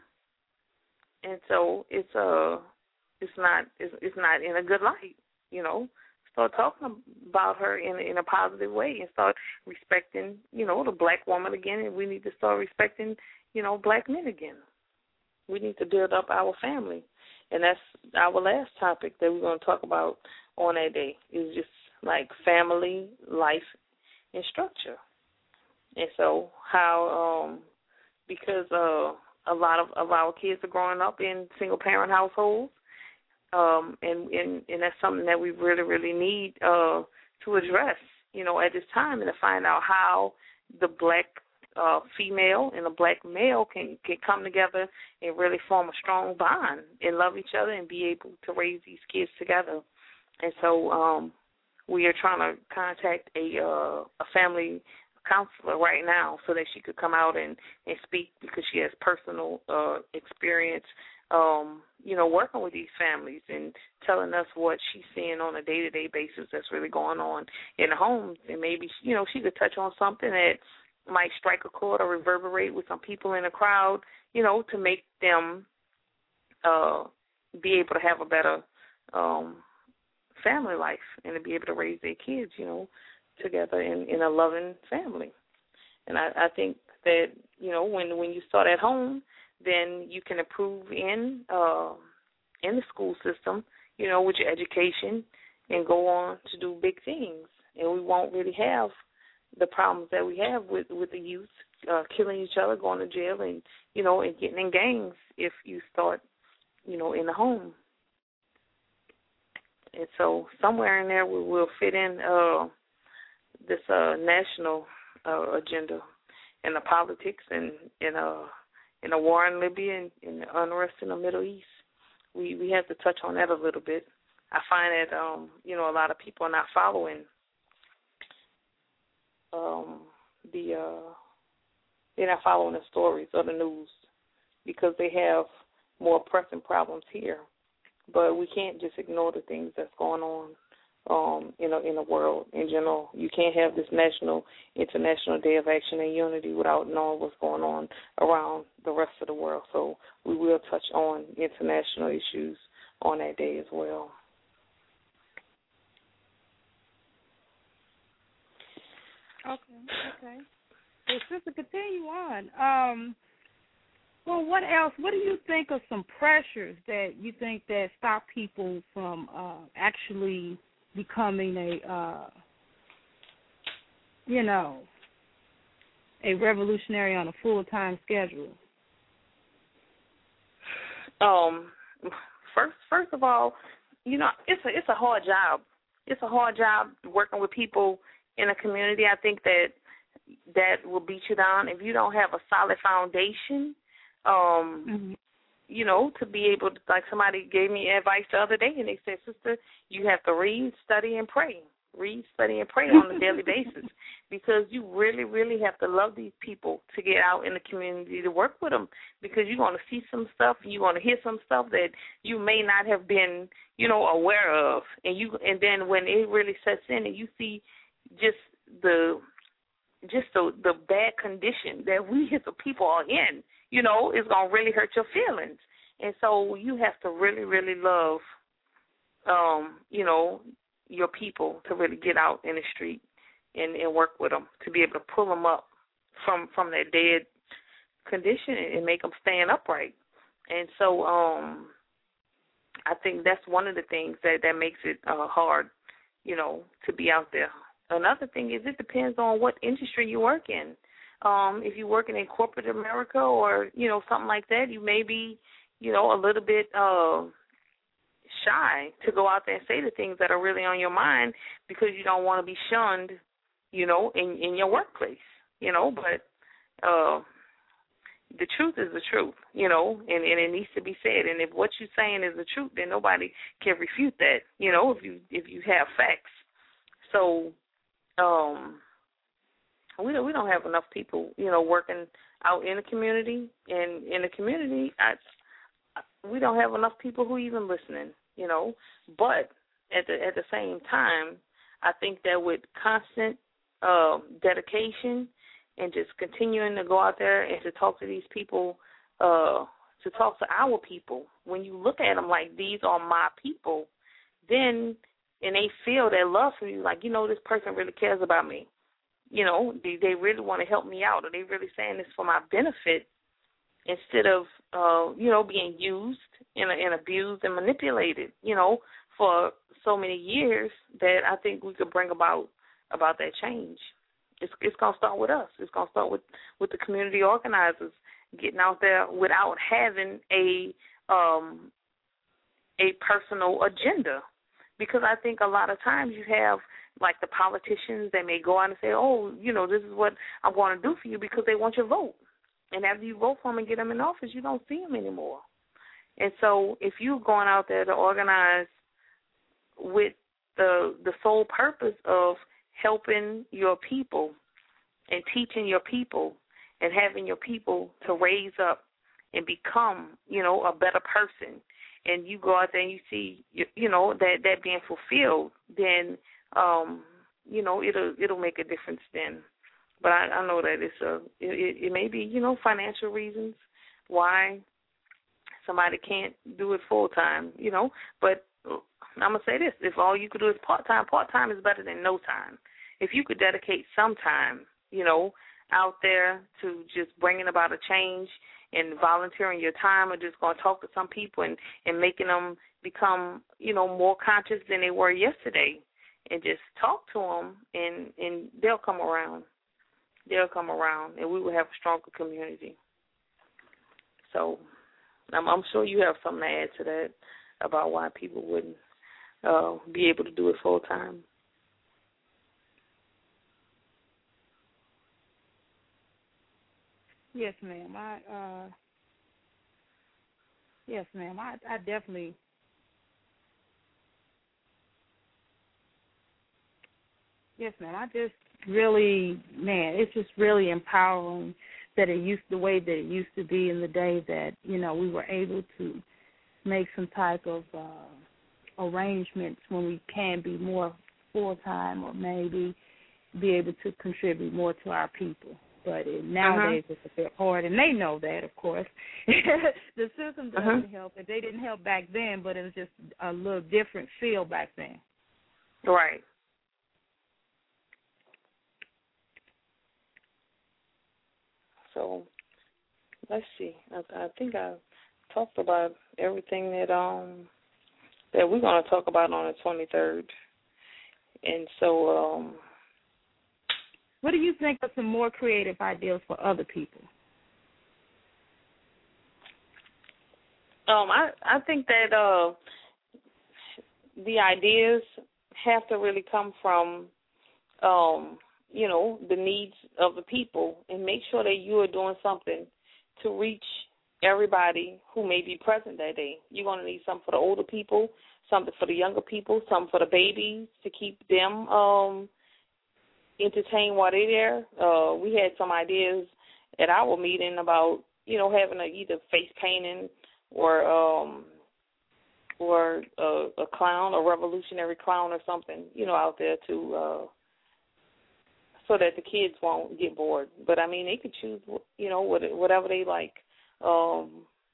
A: And so it's uh, it's not it's, it's not in a good light, you know. Start talking about her in in a positive way and start respecting, you know, the black woman again. And we need to start respecting, you know, black men again. We need to build up our family, and that's our last topic that we're going to talk about on that day. Is just like family, life, and structure. And so how um, because uh. A lot of, of our kids are growing up in single-parent households, um, and, and, and that's something that we really, really need uh, to address, you know, at this time, and to find out how the black uh, female and the black male can, can come together and really form a strong bond and love each other and be able to raise these kids together. And so um, we are trying to contact a, uh, a family counselor right now so that she could come out and, and speak because she has personal uh, experience, um, you know, working with these families and telling us what she's seeing on a day-to-day basis that's really going on in the homes. And maybe, you know, she could touch on something that might strike a chord or reverberate with some people in the crowd, you know, to make them uh, be able to have a better um, family life and to be able to raise their kids, you know, together in, in a loving family. And I, I think that, you know, when when you start at home, then you can improve in uh, in the school system, you know, with your education and go on to do big things. And we won't really have the problems that we have with, with the youth uh, killing each other, going to jail, and, you know, and getting in gangs if you start, you know, in the home. And so somewhere in there we will fit in uh, this uh, national uh, agenda and the politics and in a in a war in Libya and in the unrest in the Middle East. we, we have to touch on that a little bit. I find that, um, you know, a lot of people are not following um, the, uh, they're not following the stories or the news because they have more pressing problems here. But we can't just ignore the things that's going on um, in, a, in the world in general. You can't have this National, International Day of Action and Unity without knowing what's going on around the rest of the world. So we will touch on international issues on that day as well.
H: Okay, okay. Well, sister, continue on. Um, well, what else? What do you think of some pressures that you think that stop people from uh, actually becoming a, uh, you know, a revolutionary on a full-time schedule?
A: Um, first, first of all, you know, it's a it's a hard job. It's a hard job working with people in a community. I think that that will beat you down if you don't have a solid foundation. Um, mm-hmm. You know, to be able to, like somebody gave me advice the other day, and they said, sister, you have to read, study, and pray. Read, study, and pray on a daily basis because you really, really have to love these people to get out in the community to work with them because you're going to see some stuff, you're going to hear some stuff that you may not have been, you know, aware of. And you, and then when it really sets in and you see just the just the, the bad condition that we as the people are in, you know, it's going to really hurt your feelings. And so you have to really, really love, um, you know, your people to really get out in the street and, and work with them, to be able to pull them up from, from their dead condition and make them stand upright. And so um, I think that's one of the things that, that makes it uh, hard, you know, to be out there. Another thing is it depends on what industry you work in. Um, if you're working in corporate America or, you know, something like that, you may be, you know, a little bit uh, shy to go out there and say the things that are really on your mind because you don't want to be shunned, you know, in, in your workplace, you know. But uh, the truth is the truth, you know, and, and it needs to be said. And if what you're saying is the truth, then nobody can refute that, you know, if you if you have facts. So, Um, we don't, we don't have enough people, you know, working out in the community. And in the community, I, we don't have enough people who even listening, you know. But at the at the same time, I think that with constant uh, dedication and just continuing to go out there and to talk to these people, uh, to talk to our people, when you look at them like these are my people, then and they feel that love for you, like, you know, this person really cares about me. You know, they, they really want to help me out, or they really saying this for my benefit instead of, uh, you know, being used and, and abused and manipulated, you know, for so many years that I think we could bring about about that change. It's, it's going to start with us. It's going to start with, with the community organizers getting out there without having a um, a personal agenda. Because I think a lot of times you have, like, the politicians that may go out and say, oh, you know, this is what I'm going to do for you because they want your vote. And after you vote for them and get them in office, you don't see them anymore. And so if you're going out there to organize with the the sole purpose of helping your people and teaching your people and having your people to raise up and become, you know, a better person, and you go out there and you see, you, you know, that, that being fulfilled, then, um, you know, it'll it'll make a difference then. But I, I know that it's a, it, it may be, you know, financial reasons why somebody can't do it full time, you know. But I'm going to say this, if all you could do is part-time, part-time is better than no time. If you could dedicate some time, you know, out there to just bringing about a change and volunteering your time or just going to talk to some people and, and making them become, you know, more conscious than they were yesterday, and just talk to them, and, and they'll come around. They'll come around, and we will have a stronger community. So I'm, I'm sure you have something to add to that about why people wouldn't uh, be able to do it full time.
H: Yes, ma'am. I uh, Yes, ma'am. I, I definitely. Yes, ma'am. I just really, man, it's just really empowering that it used the way that it used to be in the day that, you know, we were able to make some type of uh, arrangements when we can be more full-time or maybe be able to contribute more to our people. But it, nowadays uh-huh. it's a bit hard, and they know that, of course. The system doesn't uh-huh. help. And they didn't help back then, but it was just a little different feel back then.
A: Right. So let's see. I, I think I talked about everything that um that we're going to talk about on the twenty-third. And so, um,
H: what do you think are some more creative ideas for other people?
A: Um, I I think that uh, the ideas have to really come from um. you know, the needs of the people, and make sure that you are doing something to reach everybody who may be present that day. You're going to need something for the older people, something for the younger people, something for the babies to keep them um, entertained while they're there. Uh, we had some ideas at our meeting about, you know, having a, either face painting or um, or a, a clown, a revolutionary clown or something, you know, out there to uh, so that the kids won't get bored. But, I mean, they could choose, you know, whatever they like. Um,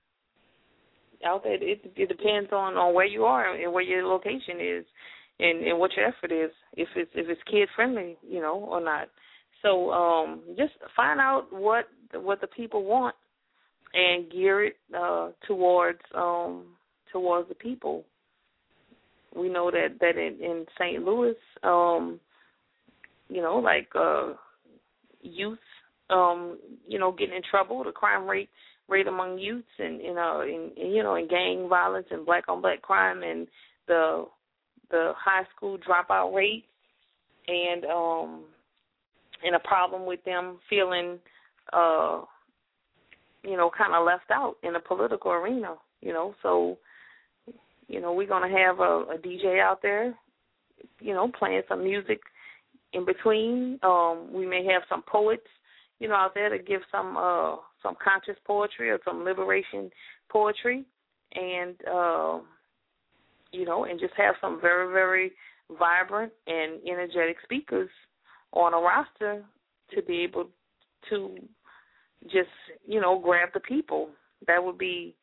A: out there, it, it depends on, on where you are and where your location is and, and what your effort is, if it's if it's kid-friendly, you know, or not. So um, just find out what what the people want and gear it uh, towards um, towards the people. We know that, that in, in Saint Louis, um, you know, like uh, youth, um, you know, getting in trouble, the crime rate rate among youths, and you know, in, in you know, in gang violence and black on black crime, and the the high school dropout rate, and um, and a problem with them feeling, uh, you know, kind of left out in the political arena, you know. So, you know, we're gonna have a, a D J out there, you know, playing some music in between. Um, we may have some poets, you know, out there to give some uh, some conscious poetry or some liberation poetry, and uh, you know, and just have some very, very vibrant and energetic speakers on a roster to be able to just, you know, grab the people. That would be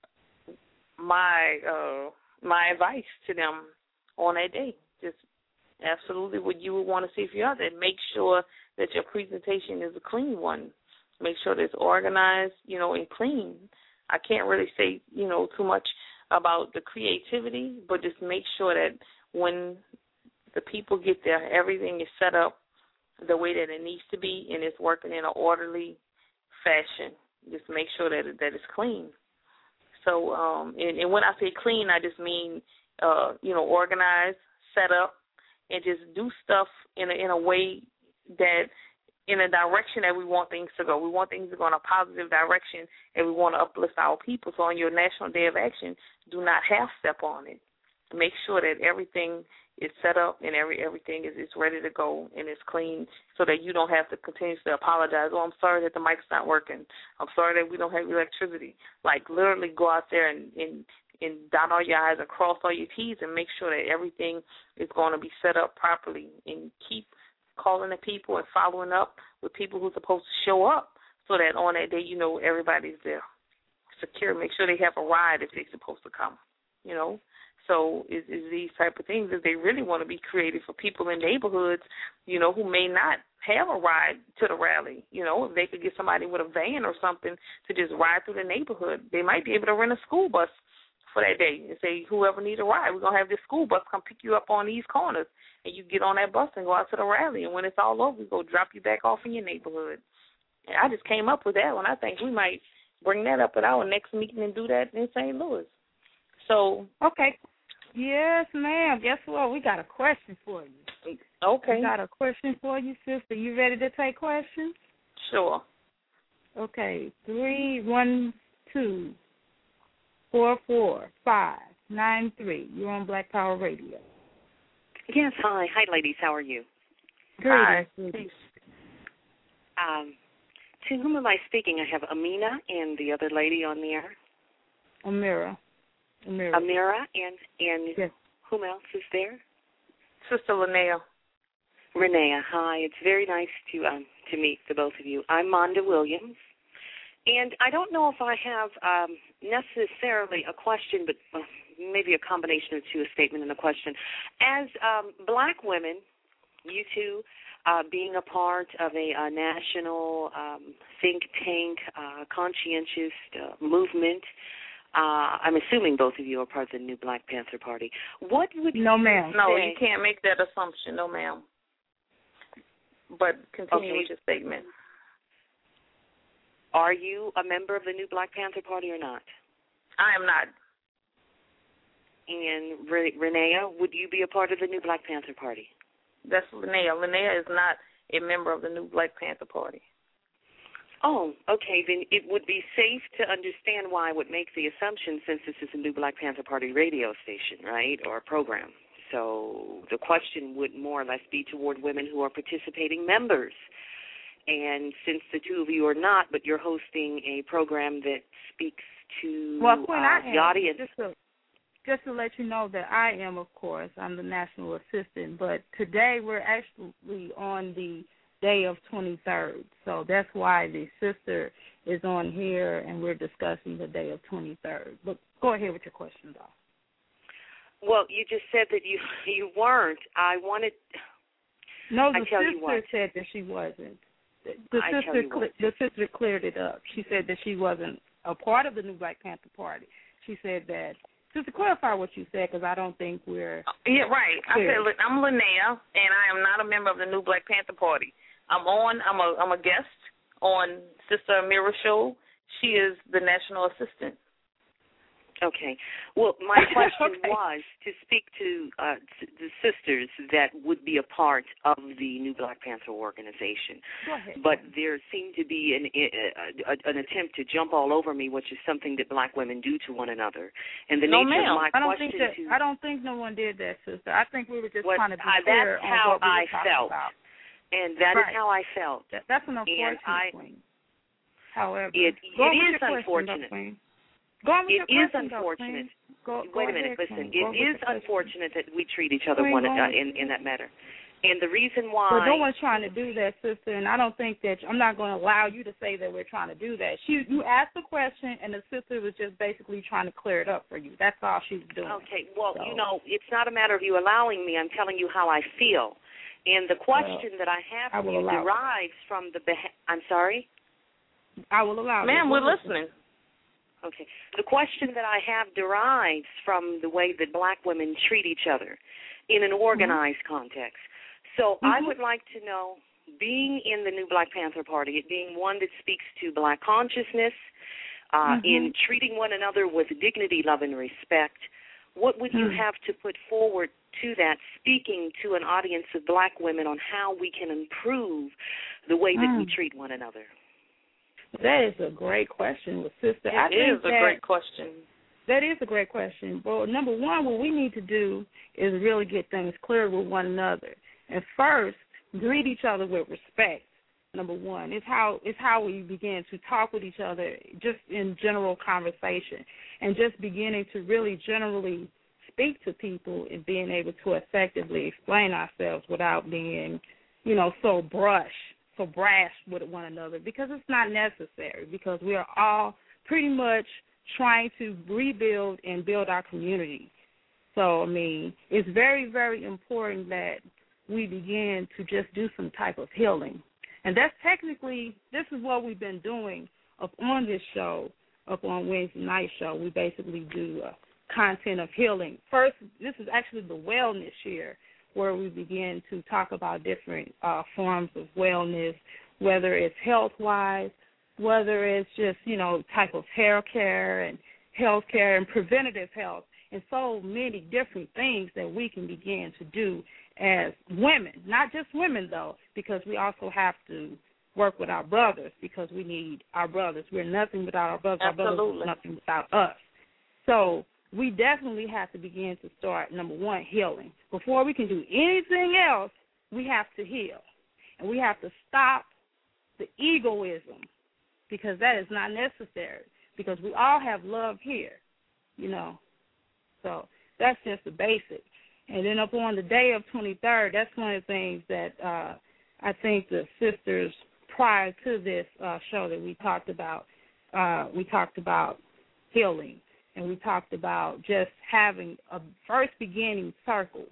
A: my uh, my advice to them on that day. Just absolutely what you would want to see if you're out there. Make sure that your presentation is a clean one. Make sure that it's organized, you know, and clean. I can't really say, you know, too much about the creativity, but just make sure that when the people get there, everything is set up the way that it needs to be and it's working in an orderly fashion. Just make sure that it, that it's clean. So, um, and, and when I say clean, I just mean, uh, you know, organized, set up, and just do stuff in a, in a way that, in a direction that we want things to go. We want things to go in a positive direction, and we want to uplift our people. So on your National Day of Action, do not half-step on it. Make sure that everything is set up and every everything is, is ready to go and it's clean, so that you don't have to continuously apologize. Oh, I'm sorry that the mic's not working. I'm sorry that we don't have electricity. Like, literally go out there and, and, and dot all your I's and cross all your T's and make sure that everything is going to be set up properly, and keep calling the people and following up with people who are supposed to show up, so that on that day, you know, everybody's there secure. Make sure they have a ride if they're supposed to come, you know. So is, is these type of things, if they really want to be creative for people in neighborhoods, you know, who may not have a ride to the rally, you know, if they could get somebody with a van or something to just ride through the neighborhood, they might be able to rent a school bus for that day and say, whoever needs a ride, we're going to have this school bus come pick you up on these corners, and you get on that bus and go out to the rally, and when it's all over, we go drop you back off in your neighborhood. And I just came up with that one. I think we might bring that up at our next meeting and do that in Saint Louis. So,
H: okay. Yes, ma'am. Guess what? We got a question for you.
A: Okay.
H: We got a question for you, sister. You ready to take questions?
A: Sure.
H: Okay. Three, one, two. four four five nine three. You're on Black Power Radio.
I: Yes, hi. Hi, ladies. How are you?
H: Great.
I: Um, to whom am I speaking? I have Amina and the other lady on the air.
H: Amira. Amira.
I: Amira and and
H: yes.
I: Whom else is there?
A: Sister Linnea.
I: Renea, hi. It's very nice to um to meet the both of you. I'm Monda Williams, and I don't know if I have um, necessarily a question, but uh, maybe a combination of two, a statement and a question. As um, black women, you two uh, being a part of a, a national um, think tank, uh, conscientious uh, movement, uh, I'm assuming both of you are part of the new Black Panther Party. What would you
H: No, ma'am.
A: No,
I: say?
A: you can't make that assumption. No, ma'am. But continue
I: Okay.
A: with your statement.
I: Are you a member of the new Black Panther Party or not?
A: I am not.
I: And Re- Renea, would you be a part of the new Black Panther Party?
A: That's Linnea. Linnea is not a member of the new Black Panther Party.
I: Oh, okay. Then it would be safe to understand why I would make the assumption, since this is a new Black Panther Party radio station, right, or program. So the question would more or less be toward women who are participating members. And since the two of you are not, but you're hosting a program that speaks to
H: well, Quinn,
I: uh,
H: I
I: the
H: am.
I: audience.
H: Just to, just to let you know that I am, of course, I'm the national assistant. But today we're actually on the day of twenty-third. So that's why the sister is on here and we're discussing the day of twenty-third. But go ahead with your question, though.
I: Well, you just said that you you weren't. I wanted.
H: No, the
I: I tell you
H: sister
I: what.
H: said that she wasn't. The, the
I: I tell
H: sister,
I: you what.
H: the sister cleared it up. She said that she wasn't a part of the new Black Panther Party. She said that. Just to clarify what you said, because I don't think we're.
A: Yeah, right.
H: clear.
A: I said, look, I'm Linnea, and I am not a member of the new Black Panther Party. I'm on. I'm a. I'm a guest on Sister Amira's show. She is the national assistant.
I: Okay. Well, my question
H: Okay.
I: was to speak to uh, the sisters that would be a part of the new Black Panther organization.
H: Go ahead.
I: But there seemed to be an, a, a, an attempt to jump all over me, which is something that black women do to one another. And the
A: No,
I: nature
A: ma'am.
I: of my
H: I don't
I: question
H: think that.
I: to
H: I don't think no one did that, sister. I think we were just
I: was,
H: trying to be
I: uh,
H: clear
I: that's
H: on
I: how
H: what we were
I: I
H: talking
I: felt.
H: about.
I: And that is
H: Right.
I: how I felt.
H: That, that's an unfortunate
I: I-
H: thing. However,
I: It,
H: go
I: it
H: on with
I: is
H: your question,
I: unfortunate.
H: though, Queen. Go on with
I: It
H: your
I: is
H: question, though,
I: unfortunate.
H: Queen. Go, go
I: Wait a minute,
H: ahead,
I: listen.
H: Queen. Go
I: It
H: with
I: is
H: your question.
I: unfortunate that we treat each other
H: Queen,
I: one
H: go
I: uh,
H: on.
I: in, in that matter. And the reason why...
H: But no one's trying to do that, sister, and I don't think that I'm not going to allow you to say that we're trying to do that. She, you asked the question, and the sister was just basically trying to clear it up for you. That's all she was doing.
I: Okay, well,
H: So-
I: you know, it's not a matter of you allowing me. I'm telling you how I feel. And the question
H: Well,
I: that I have
H: I
I: for
H: will
I: you
H: allow it.
I: derives from the... Beh- I'm sorry?
H: I will allow it.
A: Ma'am, we're listening.
I: Okay. The question that I have derives from the way that black women treat each other in an organized mm-hmm. context. So
H: mm-hmm.
I: I would like to know, being in the new Black Panther Party, it being one that speaks to black consciousness, uh,
H: mm-hmm.
I: in treating one another with dignity, love, and respect, what would you
H: mm-hmm.
I: have to put forward to that, speaking to an audience of black women on how we can improve the way that
H: mm.
I: we treat one another?
H: That is a great question, sister.
A: It
H: I think
A: is a
H: that,
A: great question.
H: That is a great question. Well, number one, what we need to do is really get things clear with one another. And first, greet each other with respect. Number one, it's how it's how we begin to talk with each other, just in general conversation, and just beginning to really generally speak to people and being able to effectively explain ourselves without being, you know, so brush. so brash with one another, because it's not necessary, because we are all pretty much trying to rebuild and build our community. So, I mean, it's very, very important that we begin to just do some type of healing. And that's technically, this is what we've been doing up on this show, up on Wednesday night show. We basically do uh, content of healing. First, this is actually the wellness year, where we begin to talk about different uh, forms of wellness, whether it's health-wise, whether it's just, you know, type of hair care and health care and preventative health, and so many different things that we can begin to do as women. Not just women, though, because we also have to work with our brothers, because we need our brothers. We're nothing without our brothers.
A: Absolutely.
H: Our brothers are nothing without us. So we definitely have to begin to start, number one, healing. Before we can do anything else, we have to heal. And we have to stop the egoism, because that is not necessary, because we all have love here, you know. So that's just the basic. And then up on the day of twenty-third, that's one of the things that uh, I think the sisters prior to this uh, show that we talked about, uh, we talked about healing, and we talked about just having a first beginning circles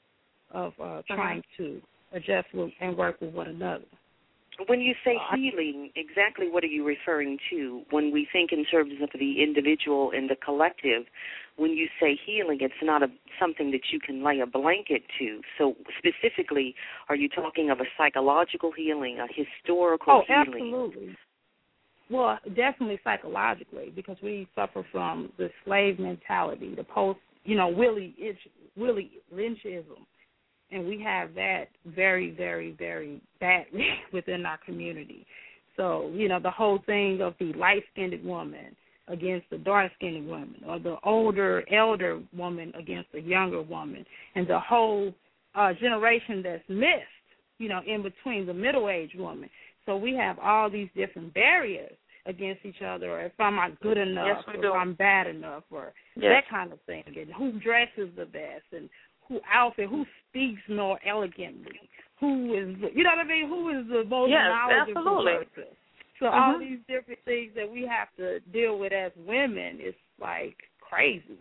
H: of uh, trying to adjust with, and work with one another.
I: When you say healing, exactly what are you referring to? When we think in terms of the individual and the collective, when you say healing, it's not a, something that you can lay a blanket to. So specifically, are you talking of a psychological healing, a historical
H: oh,
I: healing?
H: Oh, absolutely. Well, definitely psychologically, because we suffer from the slave mentality, the post, you know, Willie, Willie Lynchism. And we have that very, very, very badly within our community. So, you know, the whole thing of the light-skinned woman against the dark-skinned woman, or the older, elder woman against the younger woman, and the whole uh, generation that's missed, you know, in between the middle-aged woman. So we have all these different barriers against each other, or if I'm not good enough,
A: yes,
H: or if I'm bad enough, or
A: yes.
H: that kind of thing, and who dresses the best, and who outfit, who speaks more elegantly, who is, you know what I mean, who is the most
A: yes,
H: knowledgeable person. So
A: mm-hmm.
H: all these different things that we have to deal with as women is like crazy.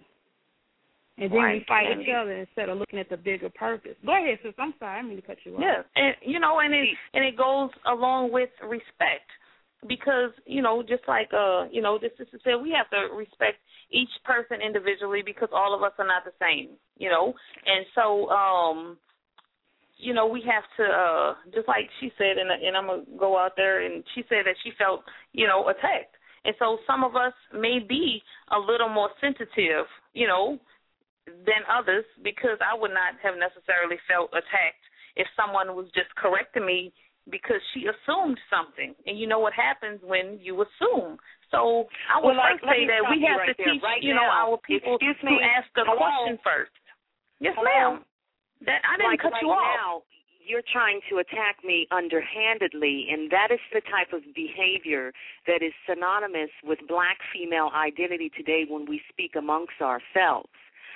H: And then
A: right.
H: we fight
A: and
H: each other instead of looking at the bigger purpose. Go ahead, sis. I'm sorry. I didn't mean to cut you off.
A: Yeah, and, you know, and it, and it goes along with respect. Because, you know, just like, uh, you know, the sister said, we have to respect each person individually because all of us are not the same, you know. And so, um, you know, we have to, uh, just like she said, and, and I'm going to go out there, and she said that she felt, you know, attacked. And so some of us may be a little more sensitive, you know, than others, because I would not have necessarily felt attacked if someone was just correcting me because she assumed something. And you know what happens when you assume. So I would
I: well,
A: first
I: like,
A: say that we have
I: right
A: to teach,
I: right
A: you know,
I: now,
A: our people to
I: me.
A: ask a
I: Hello?
A: question first. Yes,
I: Hello?
A: ma'am. That I didn't
I: like
A: cut
I: right
A: you off.
I: Now, you're trying to attack me underhandedly, and that is the type of behavior that is synonymous with black female identity today when we speak amongst ourselves.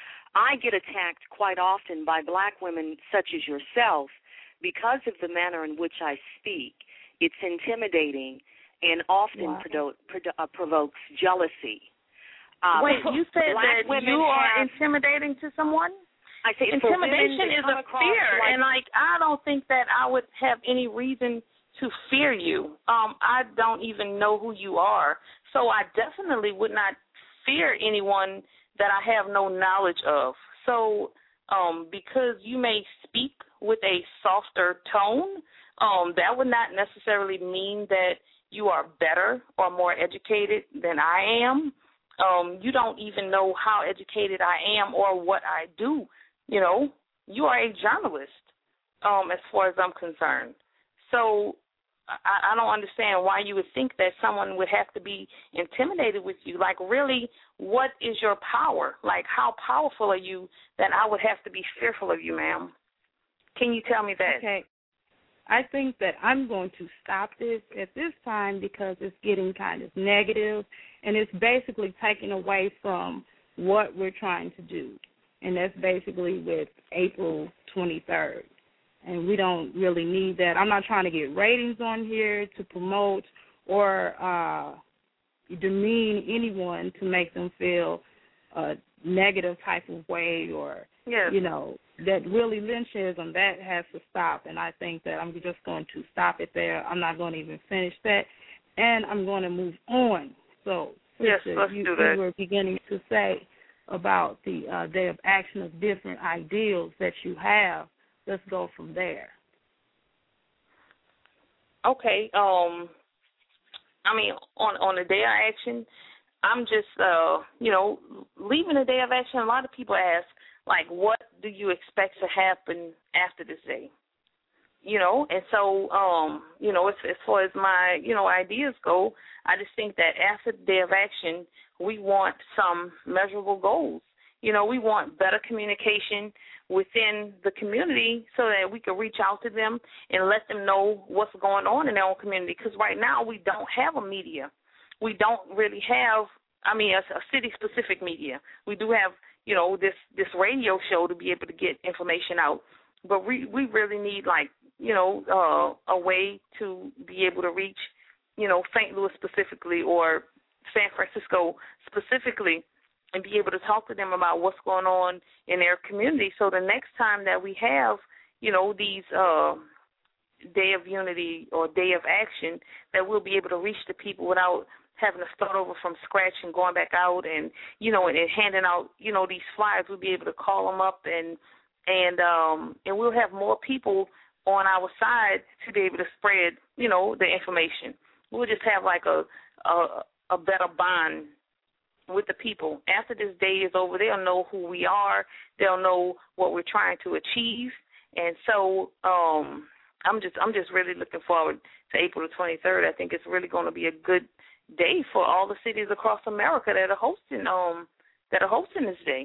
I: I get attacked quite often by black women such as yourself because of the manner in which I speak. It's intimidating and often
H: wow.
I: prodo- prodo- uh, provokes jealousy. Uh,
A: Wait, you said that you are
I: have,
A: intimidating to someone?
I: I say
A: intimidation is a fear,
I: like,
A: and like I don't think that I would have any reason to fear you. Um, I don't even know who you are, so I definitely would not fear anyone that I have no knowledge of. So um, because you may speak with a softer tone, um, that would not necessarily mean that you are better or more educated than I am. Um, you don't even know how educated I am or what I do. You know, you are a journalist, um, as far as I'm concerned. So I, I don't understand why you would think that someone would have to be intimidated with you. Like, really, what is your power? Like, how powerful are you that I would have to be fearful of you, ma'am? Can you tell me that?
H: Okay. I think that I'm going to stop this at this time because it's getting kind of negative, and it's basically taking away from what we're trying to do, and that's basically with April twenty-third. And we don't really need that. I'm not trying to get ratings on here to promote or uh, demean anyone to make them feel a negative type of way or,
A: yes.
H: you know, that Willie Lynchism, that has to stop. And I think that I'm just going to stop it there. I'm not going to even finish that. And I'm going to move on. So,
A: yes,
H: sister,
A: let's
H: you,
A: do that.
H: you were beginning to say about the uh, Day of Action of different ideals that you have. Let's go from there.
A: Okay. Um, I mean, on on the Day of Action, I'm just, uh, you know, leaving the Day of Action. A lot of people ask, like, what do you expect to happen after this day? you know, and so, um, you know, as, as far as my, you know, ideas go, I just think that after the Day of Action, we want some measurable goals. You know, we want better communication within the community so that we can reach out to them and let them know what's going on in their own community. Because right now we don't have a media. We don't really have, I mean, a, a city-specific media. We do have, you know, this, this radio show to be able to get information out. But we, we really need, like, you know, uh, a way to be able to reach, you know, Saint Louis specifically or San Francisco specifically and be able to talk to them about what's going on in their community. So the next time that we have, you know, these uh, Day of Unity or Day of Action, that we'll be able to reach the people without having to start over from scratch and going back out and, you know, and, and handing out, you know, these flyers. We'll be able to call them up and and um, and we'll have more people on our side to be able to spread, you know, the information. We'll just have like a a, a better bond with the people. After this day is over, they'll know who we are. They'll know what we're trying to achieve. And so um, I'm just I'm just really looking forward to April the twenty-third. I think it's really going to be a good day for all the cities across America that are hosting um that are hosting this day.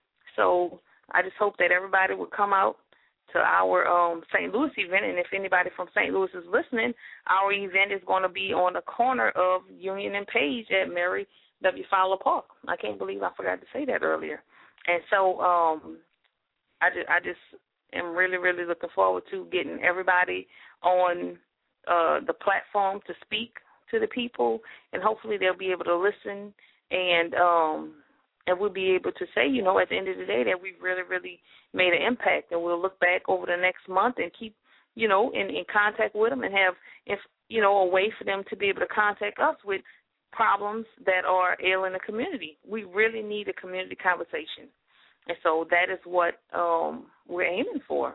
A: So I just hope that everybody would come out to our um, Saint Louis event, and if anybody from Saint Louis is listening, our event is going to be on the corner of Union and Page at Mary W. Fowler Park. I can't believe I forgot to say that earlier. And so um, I, just, I just am really, really looking forward to getting everybody on uh, the platform to speak to the people, and hopefully they'll be able to listen, and um, and we'll be able to say, you know, at the end of the day that we really, really made an impact, and we'll look back over the next month and keep, you know, in, in contact with them and have, if, you know, a way for them to be able to contact us with problems that are ailing the community. We really need a community conversation, and so that is what um, we're aiming for.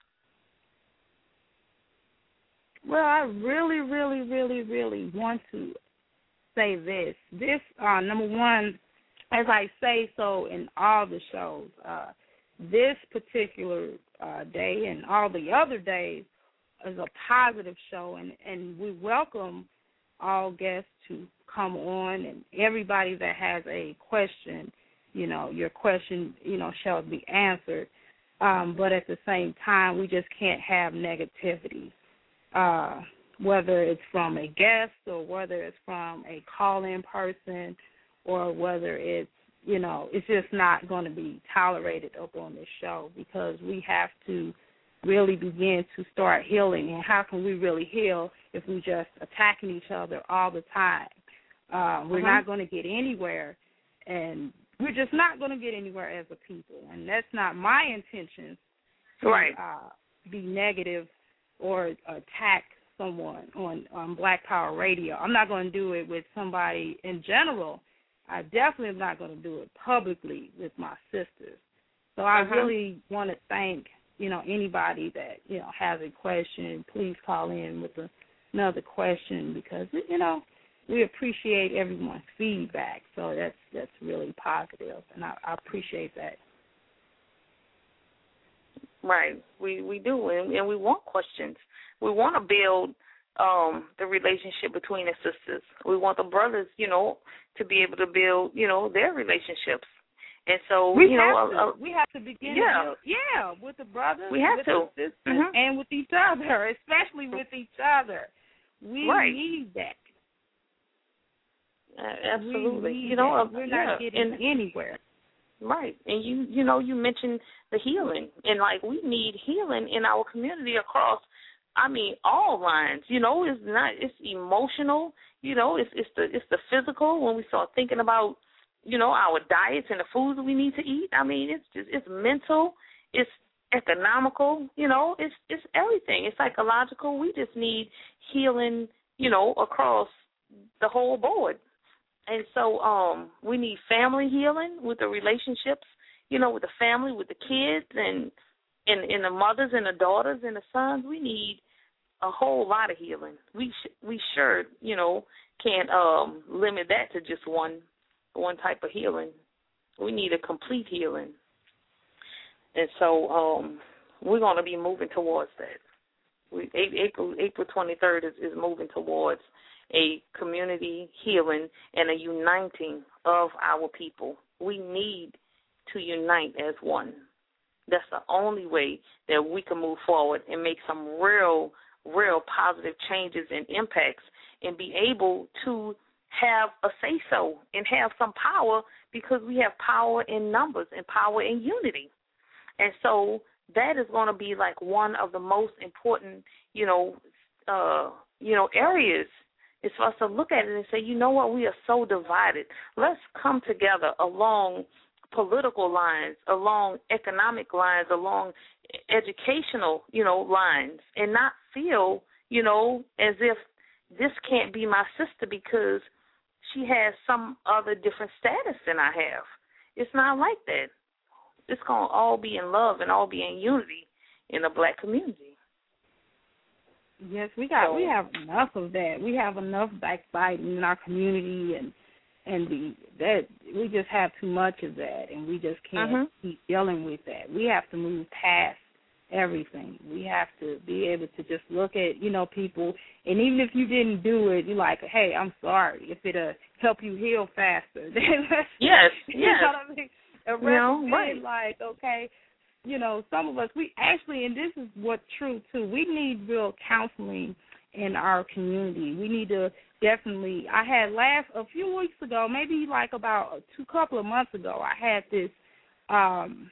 H: Well, I really, really, really, really want to say this. This, uh, number one, as I say so in all the shows, uh, this particular uh, day and all the other days is a positive show, and, and we welcome all guests to come on, and everybody that has a question, you know, your question, you know, shall be answered. Um, but at the same time, we just can't have negativity, uh, whether it's from a guest or whether it's from a call-in person, or whether it's, you know, it's just not going to be tolerated up on this show, because we have to really begin to start healing. And how can we really heal if we're just attacking each other all the time? Uh, we're uh-huh. not going to get anywhere, and we're just not going to get anywhere as a people. And that's not my intention to
A: right.
H: uh, be negative or attack someone on, on Black Power Radio. I'm not going to do it with somebody in general. I definitely am not going to do it publicly with my sisters. So I uh-huh. really want to thank, you know, anybody that, you know, has a question. Please call in with a, another question, because, you know, we appreciate everyone's feedback. So that's that's really positive, and I, I appreciate that.
A: Right. We we do, and, and we want questions. We want to build Um, the relationship between the sisters. We want the brothers, you know, to be able to build, you know, their relationships. And so,
H: we
A: you know,
H: have to,
A: uh,
H: we have to begin
A: yeah.
H: to build, yeah, with the brothers,
A: we have
H: with
A: to.
H: the sisters,
A: mm-hmm.
H: and with each other, especially with each other. We
A: right.
H: need that.
A: Uh, absolutely.
H: We need
A: you know,
H: that.
A: Uh,
H: we're not
A: yeah.
H: getting
A: and,
H: anywhere.
A: Right. And you, you know, you mentioned the healing, and like we need healing in our community across. I mean, all lines. You know, it's not. It's emotional. You know, it's it's the it's the physical. When we start thinking about, you know, our diets and the foods that we need to eat. I mean, it's just it's mental. It's economical. You know, it's it's everything. It's psychological. We just need healing. You know, across the whole board. And so, um, we need family healing with the relationships. You know, with the family, with the kids, and and, and the mothers and the daughters and the sons. We need a whole lot of healing. We sh- we sure, you know, can't um, limit that to just one one type of healing. We need a complete healing. And so um, we're going to be moving towards that. We, April April twenty-third is, is moving towards a community healing and a uniting of our people. We need to unite as one. That's the only way that we can move forward and make some real, real positive changes and impacts and be able to have a say-so and have some power, because we have power in numbers and power in unity. And so that is going to be like one of the most important, you know, uh, you know, areas is for us to look at it and say, you know what, we are so divided. Let's come together along political lines, along economic lines, along educational, you know, lines, and not feel, you know, as if this can't be my sister because she has some other different status than I have. It's not like that. It's going to all be in love and all be in unity in the black community.
H: Yes, we got
A: so,
H: we have enough of that. We have enough backbiting in our community, and and the that we just have too much of that, and we just can't uh-huh. keep dealing with that. We have to move past everything. We have to be able to just look at, you know, people, and even if you didn't do it, you're like, hey, I'm sorry. If it'll help you heal faster, then let's,
A: yes,
H: you
A: yes.
H: know what I mean? And
A: you know, right.
H: Like, okay, you know, some of us, we actually, and this is what's true too, we need real counseling in our community. We need to definitely, I had last, a few weeks ago, maybe like about two couple of months ago, I had this um,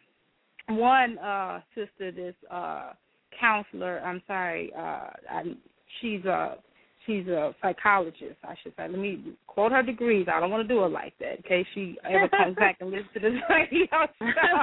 H: one uh, sister, this uh, counselor, I'm sorry, uh, I, she's a, she's a psychologist, I should say. Let me quote her degrees. I don't want to do it like that in case she ever comes back and listens to this radio show.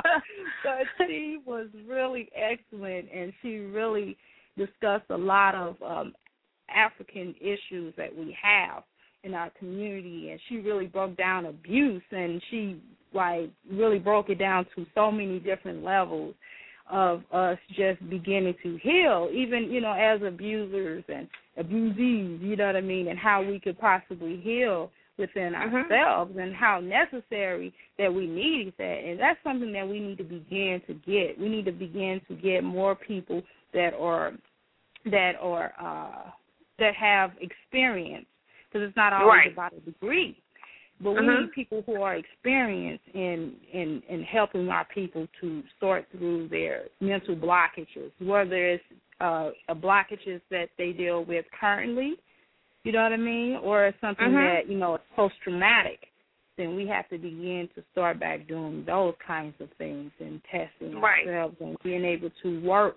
H: But she was really excellent, and she really discussed a lot of um, African issues that we have in our community, and she really broke down abuse, and she like really broke it down to so many different levels of us just beginning to heal, even, you know, as abusers and abusees, you know what I mean, and how we could possibly heal within mm-hmm. ourselves, and how necessary that we need that. And that's something that we need to begin to get. We need to begin to get more people that are that are uh, that have experience, because it's not always
A: right.
H: about a degree. But we
A: mm-hmm.
H: need people who are experienced in, in, in helping our people to sort through their mental blockages, whether it's uh, blockages that they deal with currently, you know what I mean, or something
A: mm-hmm.
H: that, you know, is post-traumatic. Then we have to begin to start back doing those kinds of things and testing
A: right.
H: ourselves and being able to work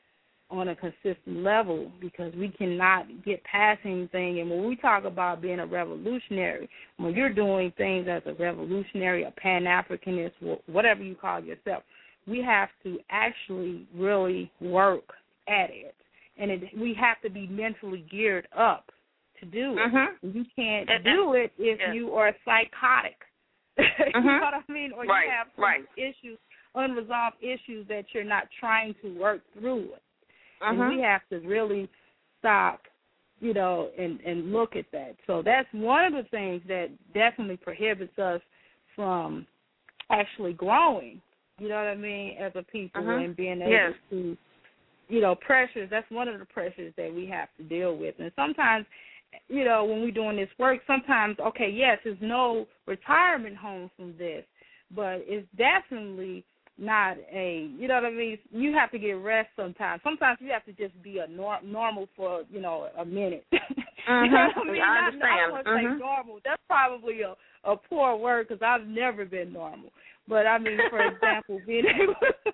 H: on a consistent level, because we cannot get past anything. And when we talk about being a revolutionary, when you're doing things as a revolutionary, a Pan-Africanist, whatever you call yourself, we have to actually really work at it. And it, we have to be mentally geared up to do it.
A: Mm-hmm.
H: You can't
A: and,
H: do it if
A: yeah.
H: you are psychotic.
A: Mm-hmm.
H: You know what I mean? Or
A: right.
H: you have some
A: right.
H: issues, unresolved issues that you're not trying to work through it.
A: Mm-hmm.
H: And we have to really stop, you know, and, and look at that. So that's one of the things that definitely prohibits us from actually growing, you know what I mean, as a people,
A: mm-hmm.
H: and being able
A: yes.
H: to, you know, pressures. That's one of the pressures that we have to deal with. And sometimes, you know, when we're doing this work, sometimes, okay, yes, there's no retirement home from this, but it's definitely not a, you know what I mean, you have to get rest sometimes. Sometimes you have to just be a nor- normal for, you know, a minute.
A: Mm-hmm.
H: You know what I mean?
A: I
H: Not,
A: understand.
H: I don't want to
A: mm-hmm.
H: say normal. That's probably a, a poor word, because I've never been normal. But, I mean, for example, being able,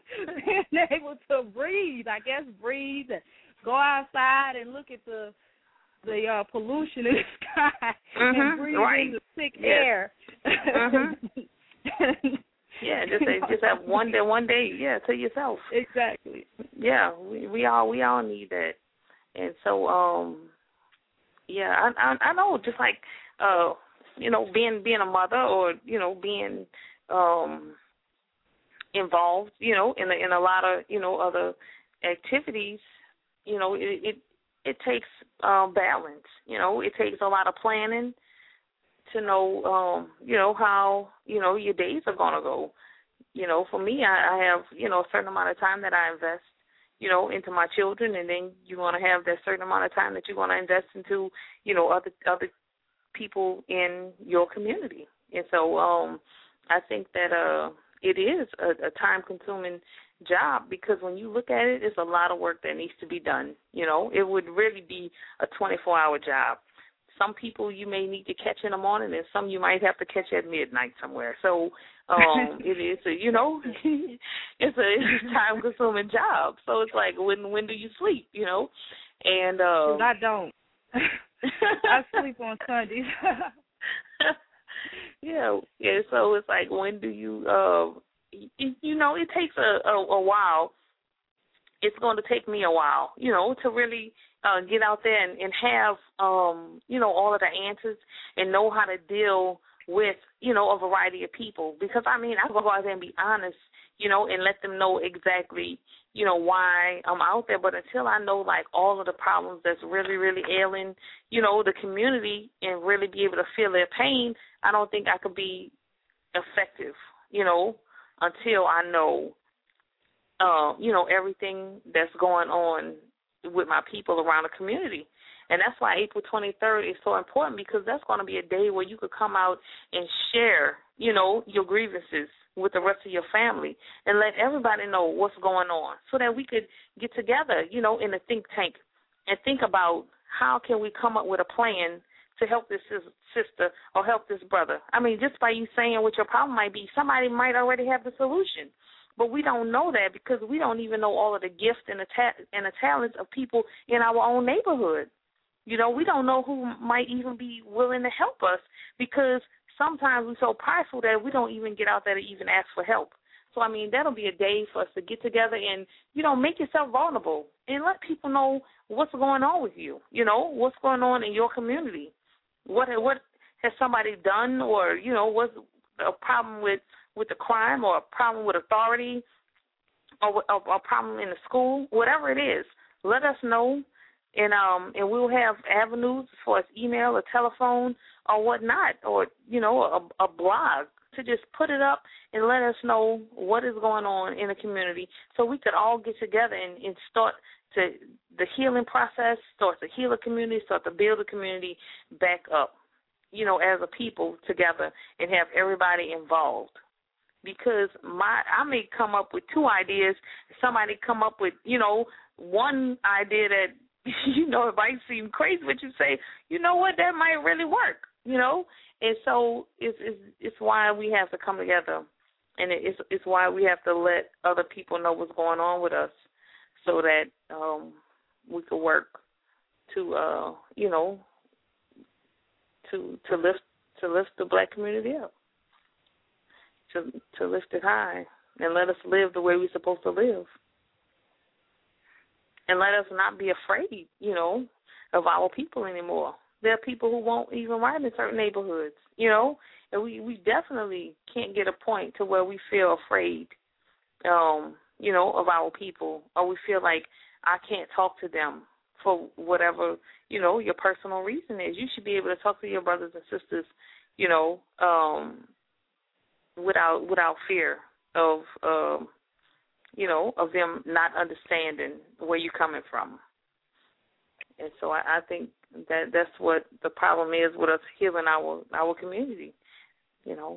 H: being able to breathe, I guess breathe and go outside and look at the the uh, pollution in the sky
A: mm-hmm.
H: and breathe
A: right.
H: in the thick
A: yes.
H: air.
A: Mm-hmm. Yeah, just say, just have one day, one day, yeah, to yourself.
H: Exactly.
A: Yeah, we we all we all need that, and so um, yeah, I I, I know, just like uh, you know, being being a mother, or you know, being um involved, you know, in a, in a lot of you know other activities, you know, it it, it takes uh, balance. You know, it takes a lot of planning to know, um, you know, how, you know, your days are going to go. You know, for me, I, I have, you know, a certain amount of time that I invest, you know, into my children, and then you're going to have that certain amount of time that you're going to invest into, you know, other other people in your community. And so um, I think that uh, it is a, a time-consuming job, because when you look at it, it's a lot of work that needs to be done. You know, it would really be a twenty-four hour job. Some people you may need to catch in the morning, and some you might have to catch at midnight somewhere. So um, it is, a, you know, it's a, it's a time-consuming job. So it's like, when when do you sleep, you know? And uh,
H: I don't. I sleep on Sundays.
A: yeah, yeah. So it's like, when do you, uh, you, you know, it takes a, a, a while. It's going to take me a while, you know, to really uh, get out there and, and have, um, you know, all of the answers and know how to deal with, you know, a variety of people. Because, I mean, I go out there and be honest, you know, and let them know exactly, you know, why I'm out there. But until I know, like, all of the problems that's really, really ailing, you know, the community, and really be able to feel their pain, I don't think I could be effective, you know, until I know, uh, you know, everything that's going on with my people around the community. And that's why April twenty-third is so important, because that's going to be a day where you could come out and share, you know, your grievances with the rest of your family and let everybody know what's going on, so that we could get together, you know, in a think tank and think about how can we come up with a plan to help this sister or help this brother. I mean, just by you saying what your problem might be, somebody might already have the solution. But we don't know that, because we don't even know all of the gifts and the, ta- and the talents of people in our own neighborhood. You know, we don't know who might even be willing to help us, because sometimes we're so prideful that we don't even get out there to even ask for help. So, I mean, that'll be a day for us to get together and, you know, make yourself vulnerable and let people know what's going on with you, you know, what's going on in your community. What what has somebody done, or, you know, what's a problem with, with the crime, or a problem with authority, or a, a problem in the school, whatever it is, let us know. And um and we'll have avenues as far as email or telephone or whatnot, or, you know, a, a blog, to just put it up and let us know what is going on in the community, so we could all get together and, and start to the healing process, start to heal a community, start to build a community back up, you know, as a people together, and have everybody involved. Because my I may come up with two ideas, somebody come up with, you know, one idea that, you know, it might seem crazy, but you say, you know what, that might really work, you know. And so it's it's, it's why we have to come together, and it's it's why we have to let other people know what's going on with us, so that um, we can work to, uh, you know, to to lift to lift the black community up, to to lift it high, and let us live the way we're supposed to live. And let us not be afraid, you know, of our people anymore. There are people who won't even ride in certain neighborhoods, you know, and we, we definitely can't get a point to where we feel afraid, um, you know, of our people, or we feel like I can't talk to them for whatever, you know, your personal reason is. You should be able to talk to your brothers and sisters, you know, um, without without fear of um you know, of them not understanding where you're coming from. And so I, I think that that's what the problem is with us healing our our community, you know.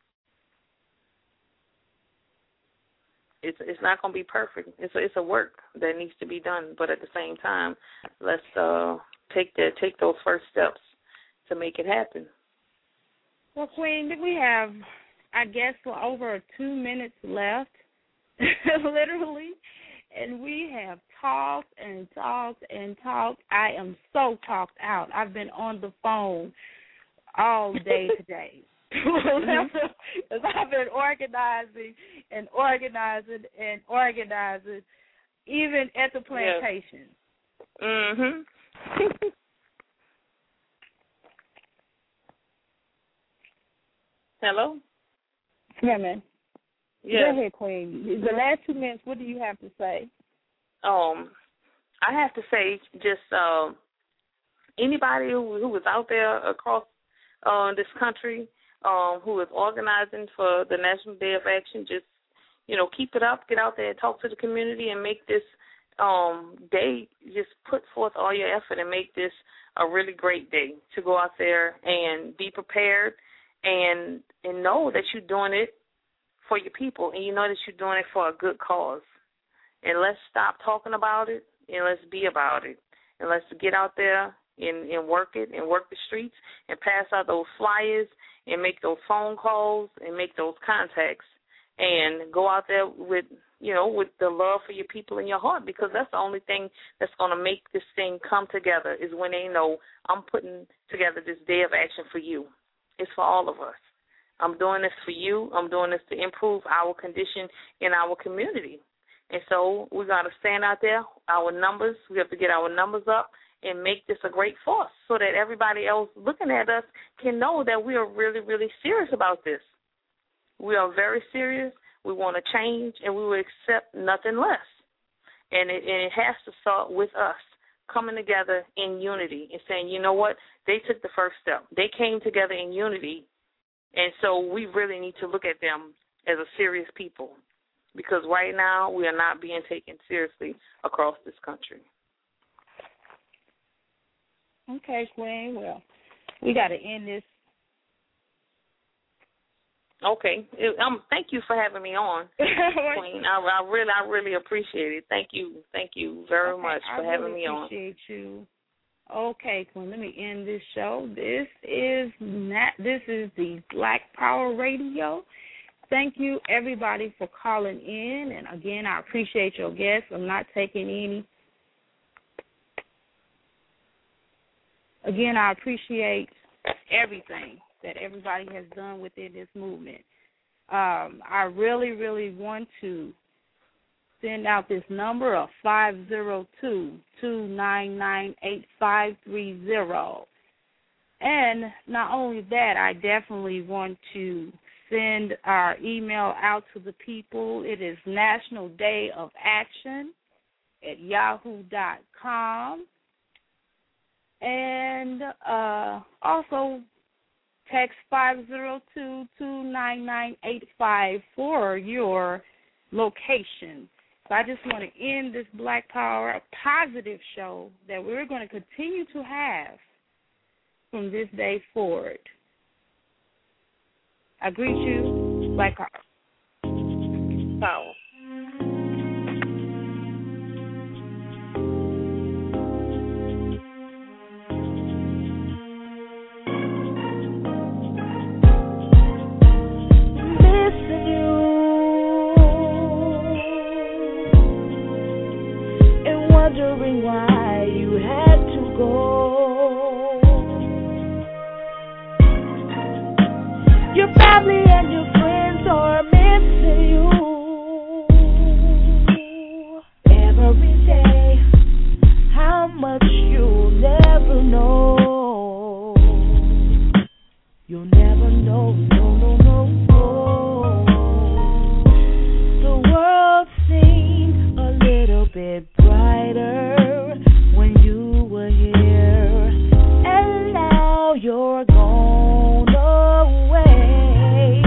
A: It's it's not going to be perfect. It's a, it's a work that needs to be done, but at the same time, let's uh, take the, take those first steps to make it happen.
H: Well, Queen, we have, I guess, for over two minutes left. Literally, and we have talked and talked and talked. I am so talked out. I've been on the phone all day today. Because I've been organizing and organizing and organizing, even at the plantation.
A: Yeah. Mm-hmm. Hello?
H: Yeah, man.
A: Yes.
H: Go ahead, Queen. The last two minutes, what do you have to say?
A: Um, I have to say just uh, anybody who, who is out there across uh, this country um, who is organizing for the National Day of Action, just, you know, keep it up, get out there and talk to the community and make this um, day, just put forth all your effort and make this a really great day to go out there and be prepared and and know that you're doing it for your people and you know that you're doing it for a good cause. And let's stop talking about it and let's be about it. And let's get out there and, and work it and work the streets and pass out those flyers and make those phone calls and make those contacts and go out there with, you know, with the love for your people in your heart, because that's the only thing that's going to make this thing come together is when they know I'm putting together this day of action for you. It's for all of us. I'm doing this for you. I'm doing this to improve our condition in our community. And so we got to stand out there, our numbers, we have to get our numbers up and make this a great force so that everybody else looking at us can know that we are really, really serious about this. We are very serious. We want to change, and we will accept nothing less. And it, and it has to start with us coming together in unity and saying, you know what, they took the first step. They came together in unity, and so we really need to look at them as a serious people, because right now we are not being taken seriously across this country.
H: Okay, Queen. Well, we got to end this.
A: Okay. Um, thank you for having me on, Queen. I, I really, I really appreciate it. Thank you, thank you very
H: okay,
A: much for
H: I
A: having
H: really
A: me on.
H: Appreciate you. Okay, Queen. Let me end this show. This is not. This is the Black Power Radio. Thank you, everybody, for calling in. And again, I appreciate your guests. I'm not taking any. Again, I appreciate everything that everybody has done within this movement. Um, I really, really want to send out this number of five zero two, two nine nine, eight five three zero. And not only that, I definitely want to send our email out to the people. It is National Day of Action at yahoo dot com. And uh, also text five zero two, two nine nine, eight five for your location. So I just want to end this Black Power, a positive show that we're going to continue to have from this day forward. I greet you, Black Power.
A: Power.
F: Wondering why you had to go. Your family and your friends are missing you every day. How much you'll never know. You'll never know, no, no, no, no. The world seemed a little bit brighter when you were here, and now you're gone away.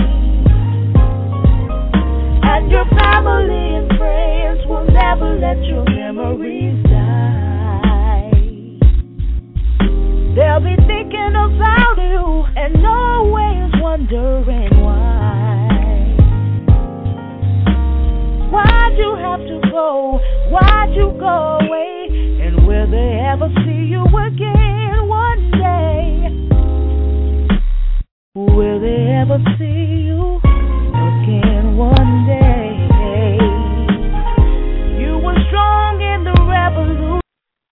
F: And your family and friends will never let your memories die. They'll be thinking about you and always wondering why. Why'd you have to go? Why'd you go away? And will they ever see you again one day? Will they ever see